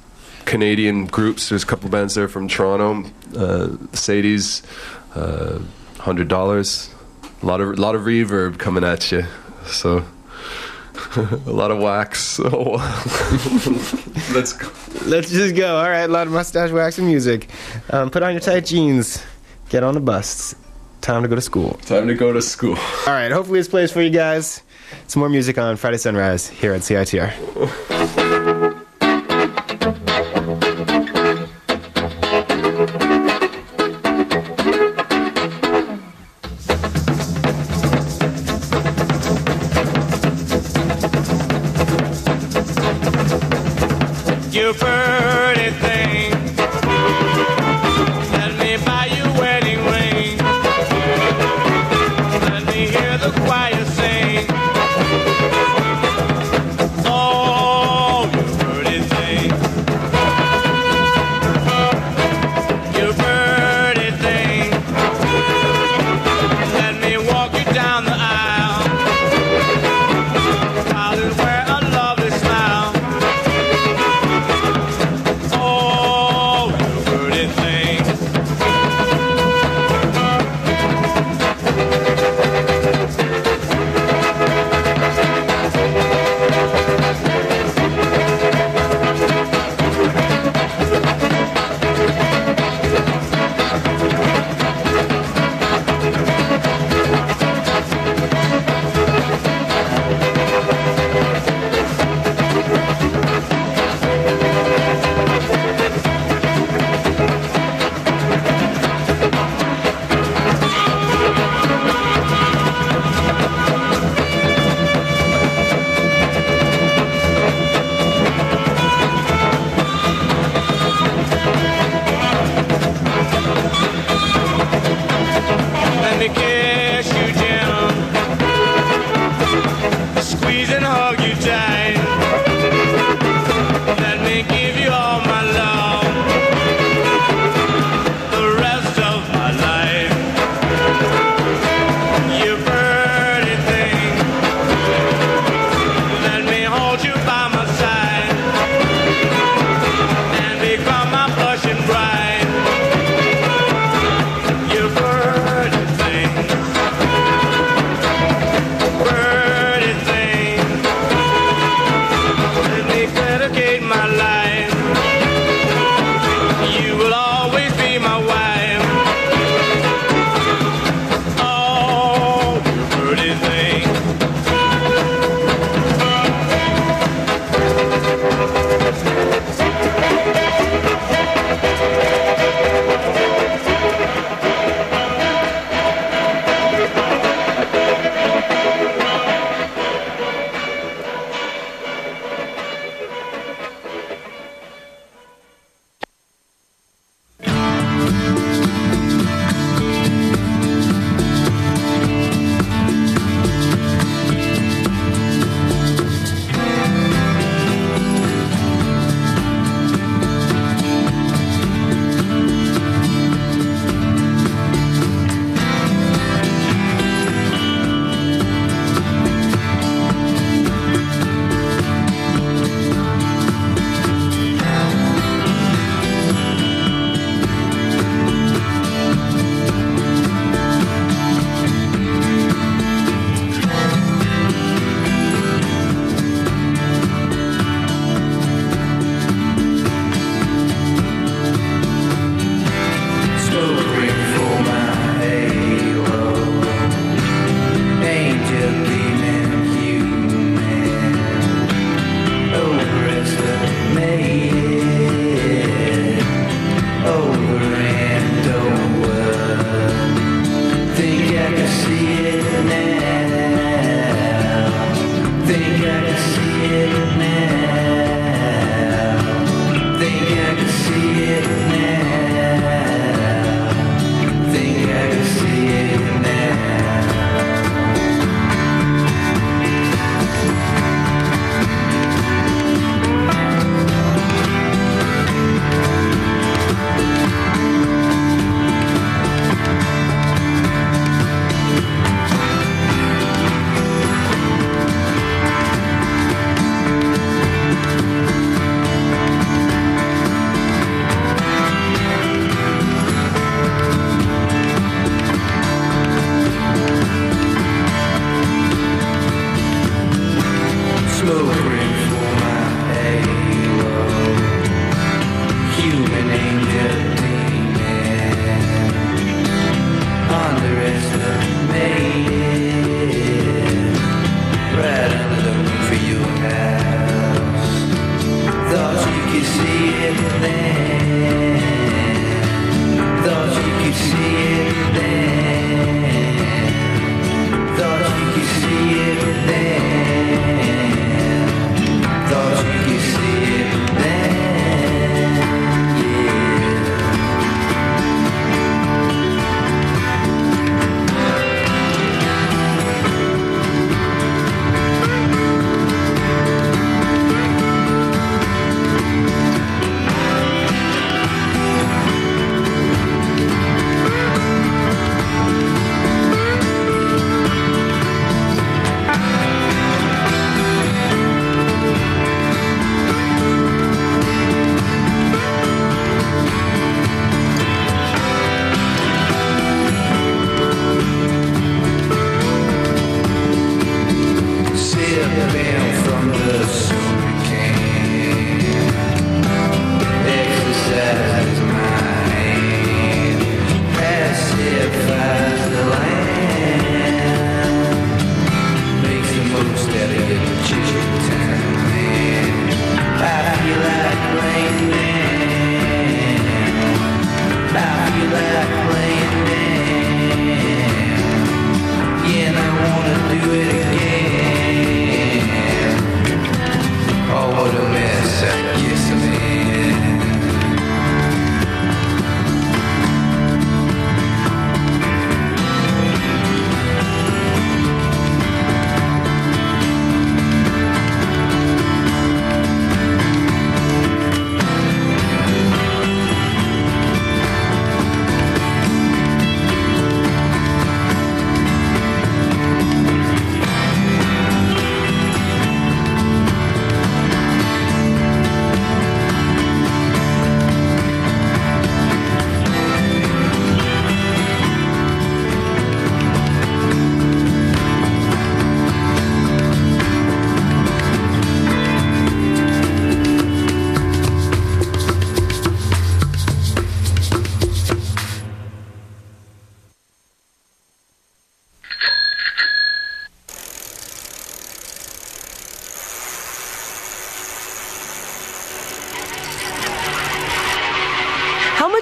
Canadian groups. There's a couple bands there from Toronto. Uh, Sadie's, uh, Hundred Dollars. A lot of lot of reverb coming at you. So a lot of wax. Oh. Let's go. Let's just go. All right, a lot of mustache waxing music. Um, put on your tight jeans. Get on the bus. Time to go to school. Time to go to school. All right, hopefully this plays for you guys. Some more music on Friday Sunrise here at C I T R. You pretty thing, let me buy you a wedding ring. Let me hear the choir sing. Oh,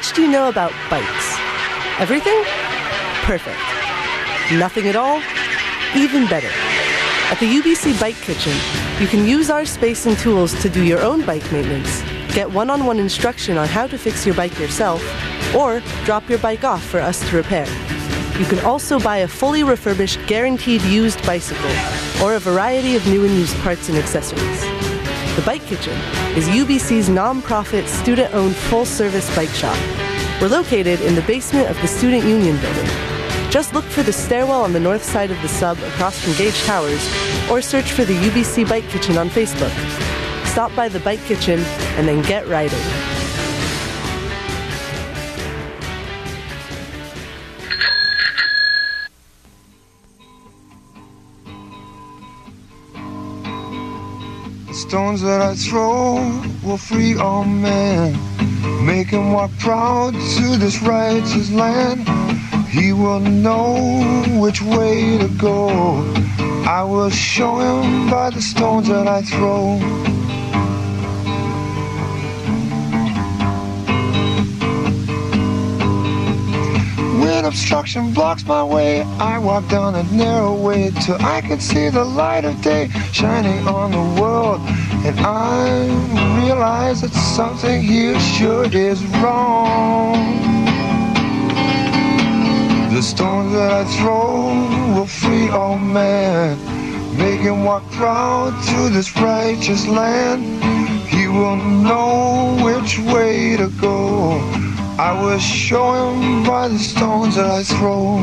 much do you know about bikes? Everything? Perfect. Nothing at all? Even better. At the U B C Bike Kitchen, you can use our space and tools to do your own bike maintenance, get one-on-one instruction on how to fix your bike yourself, or drop your bike off for us to repair. You can also buy a fully refurbished, guaranteed used bicycle, or a variety of new and used parts and accessories. The Bike Kitchen is U B C's non-profit, student-owned, full-service bike shop. We're located in the basement of the Student Union building. Just look for the stairwell on the north side of the sub across from Gage Towers, or search for the U B C Bike Kitchen on Facebook. Stop by the Bike Kitchen and then get riding. The stones that I throw will free all men, make him walk proud to this righteous land. He will know which way to go. I will show him by the stones that I throw. When obstruction blocks my way, I walk down a narrow way till I can see the light of day shining on the world. And I realize that something here sure is wrong. The stones that I throw will free all men, make him walk proud to this righteous land. He will know which way to go. I will show him by the stones that I throw.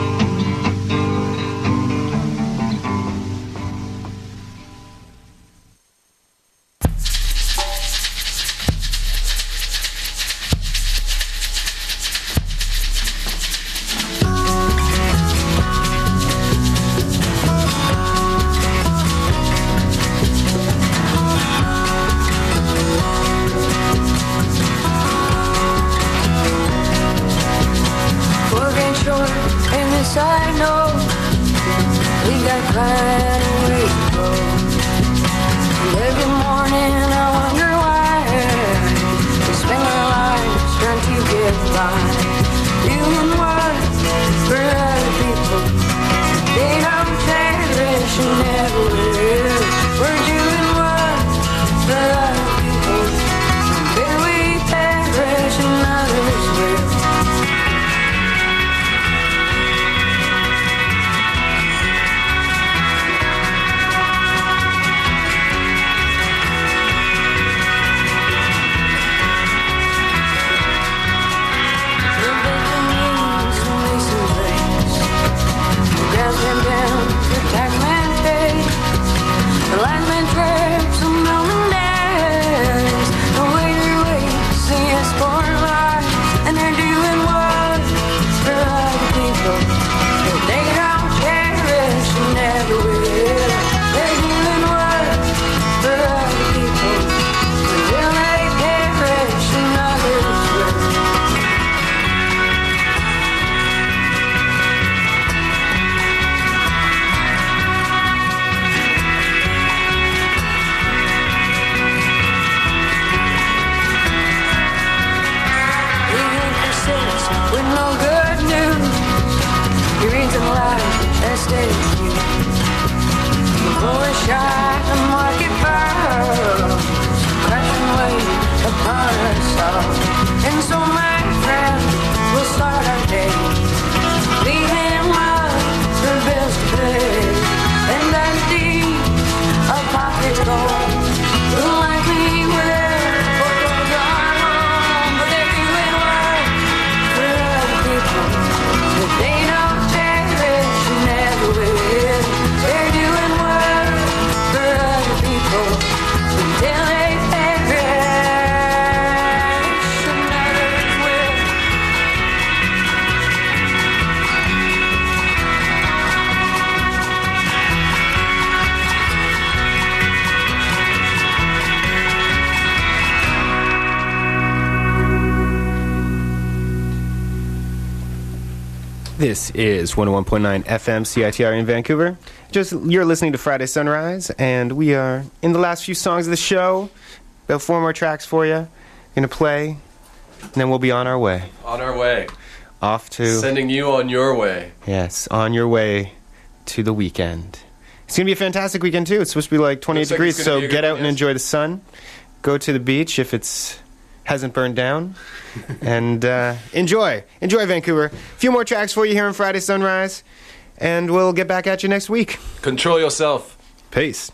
This is one oh one point nine F M C I T R in Vancouver. Just you're listening to Friday Sunrise, and we are in the last few songs of the show. About four more tracks for you. Gonna play And then we'll be on our way. On our way. Off to... Sending you on your way. Yes, on your way to the weekend. It's going to be a fantastic weekend, too. It's supposed to be like twenty-eight Looks like degrees, it's gonna so be a get good out one, and yes. enjoy the sun. Go to the beach if it's hasn't burned down. and uh, enjoy. Enjoy Vancouver. A few more tracks for you here on Friday Sunrise. And we'll get back at you next week. Control yourself. Peace.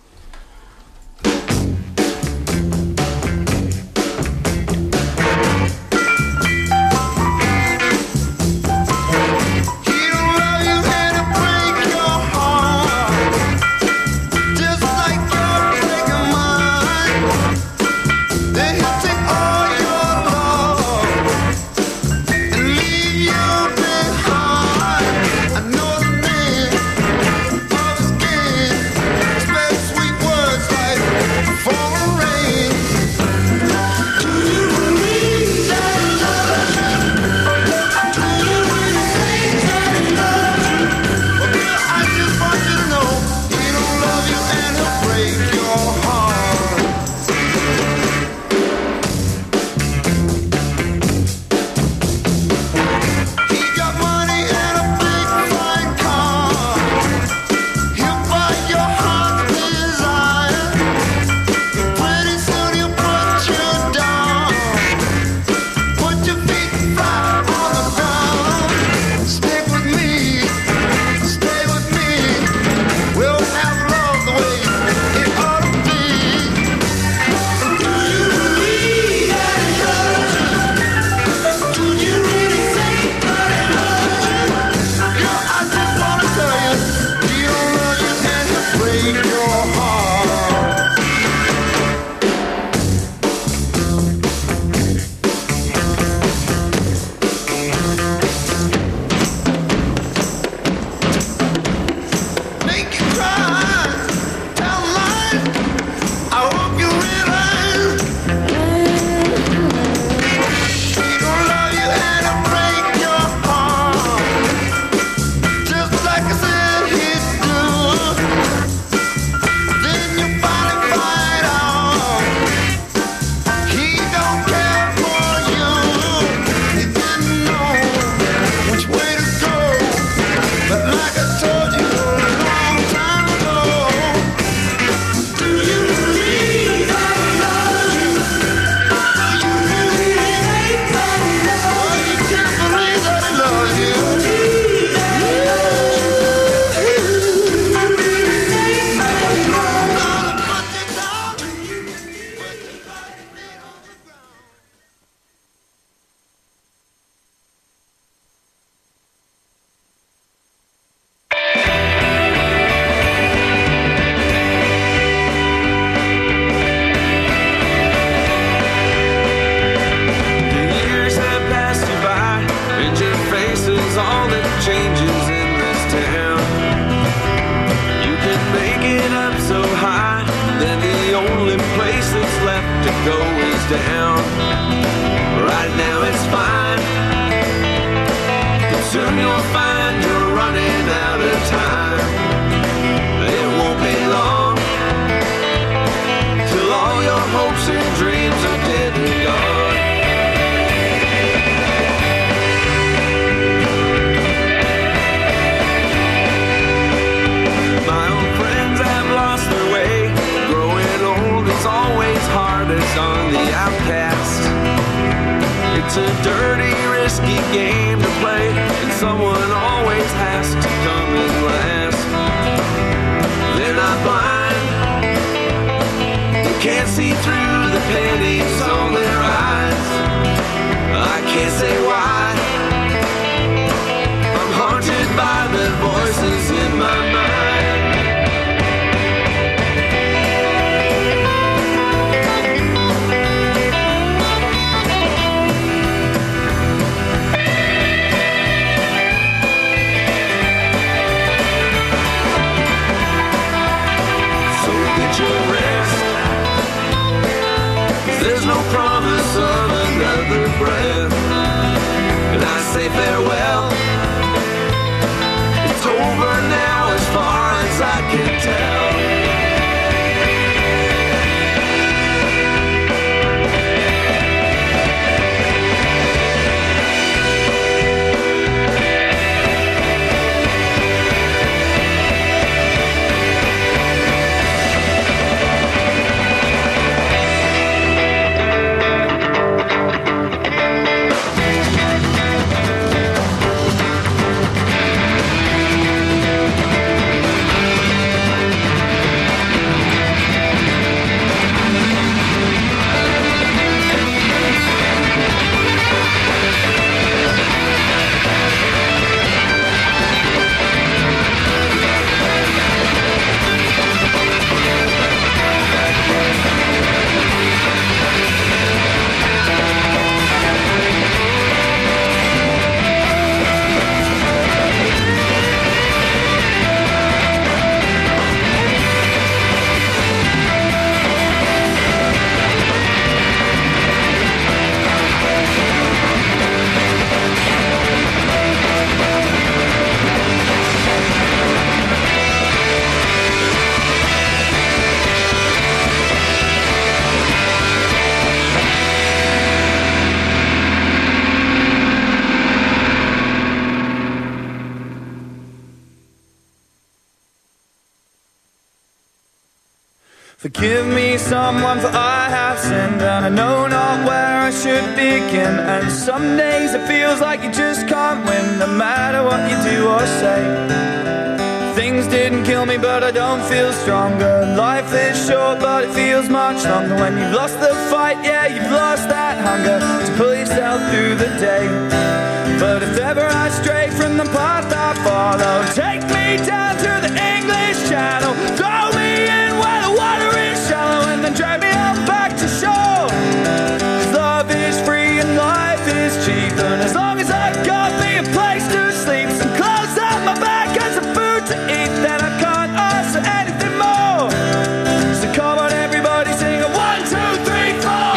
Forgive me, someone, for I have sinned, and I know not where I should begin. And some days it feels like you just can't win, no matter what you do or say. Things didn't kill me, but I don't feel stronger. Life is short, but it feels much longer. When you've lost the fight, yeah, you've lost that hunger to pull yourself through the day. But if ever I stray from the path I follow, take me down to the English Channel, throw me in where the water is shallow, and then drag me out back to shore. 'Cause love is free and life is cheap, and as long as I've got me a place to sleep, some clothes on my back and some food to eat, then I can't ask for anything more. So come on everybody, sing a one, two, three, four.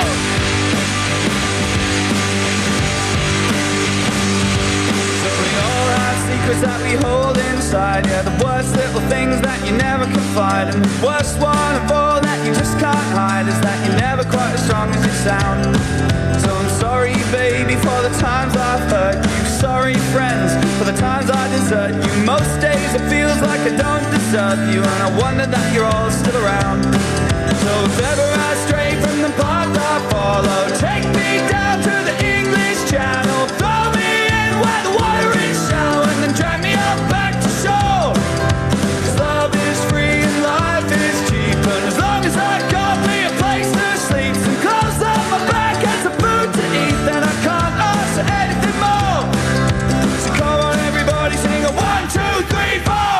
So we all have secrets that we hold inside, yeah, the worst little things that you never confide. And the worst one of all that you just can't hide is that you're never quite as strong as you sound. So I'm sorry baby for the times I've hurt you, sorry friends for the times I desert you. Most days it feels like I don't deserve you, and I wonder that you're all still around. So if ever I stray from the path I follow, take me down to the English Channel, throw me in where the water is shallow, and then drag me up back to shore. 'Cause love is free and life is cheap, and as long as I got me a place to sleep, some clothes on my back and some food to eat, then I can't ask for anything more. So come on everybody, sing a one, two, three, four.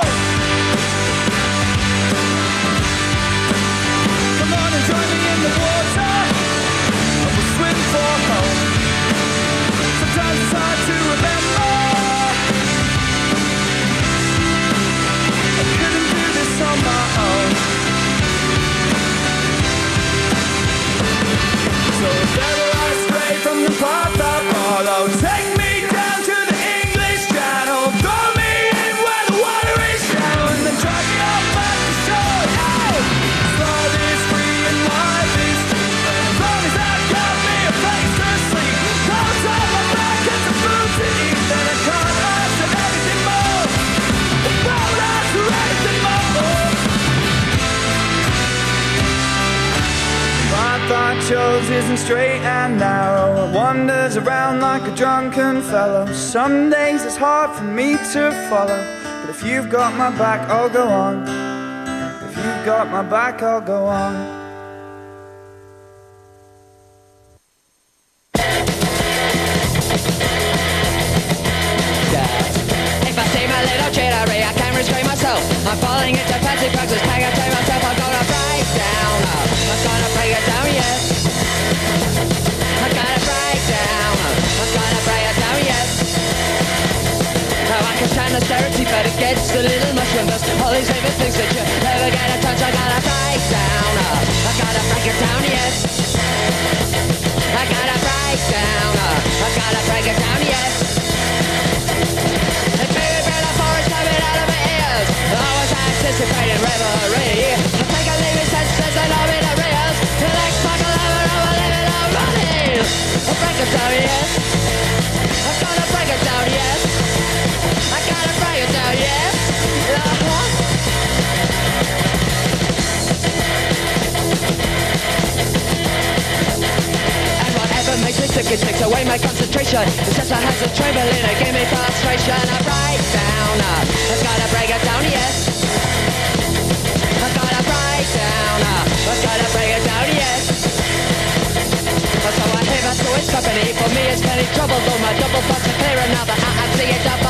Come on and join me in the water, and we'll swim for home. Sometimes it's hard to remember I couldn't do this on my own. So if ever I stray from the path I follow, take me down to the English Channel, throw me in where the water is shallow, and then drag me up back to shore. Hey! Love is free and life is cheap, and as long as I've got me a place to sleep, clothes on my back and some food to eat, then I can't ask for anything more. I won't ask for anything more. Path I chose isn't straight and narrow, it wanders around like a drunken fellow. Some days it's hard for me to follow, but if you've got my back, I'll go on. If you've got my back, I'll go on. If I seem a little jittery, I can't restrain myself. I'm falling into fancy practice, can't contain myself. I'm gonna break down. I'm gonna break it down, yes. I'm gonna break down. I'm gonna break it down, yes. Now I can stand austerity, but it gets a little much when there's all these favorite things that you never get a touch. I gotta break down. I gotta break it down, yes. I gotta break down. I gotta break it down, yes. And baby, bring the forest coming out of my ears. I was anticipating revelry. I take a leave in senses and I'm in arrears. The next fucking lover, I'm living on running. I'll break it down, yes. I'm gonna break it down, yes. I gotta break it down, yes. Uh-huh. And whatever makes me sick, it takes away my concentration. It's just a hands of trembling, it gave me frustration. I break down, uh, I've gotta break it down, yes. I've gotta break down, uh, I've gotta break it down, yes. So I hear my so it's company. For me it's plenty trouble, though my double thoughts are clearer now that I, I see it up.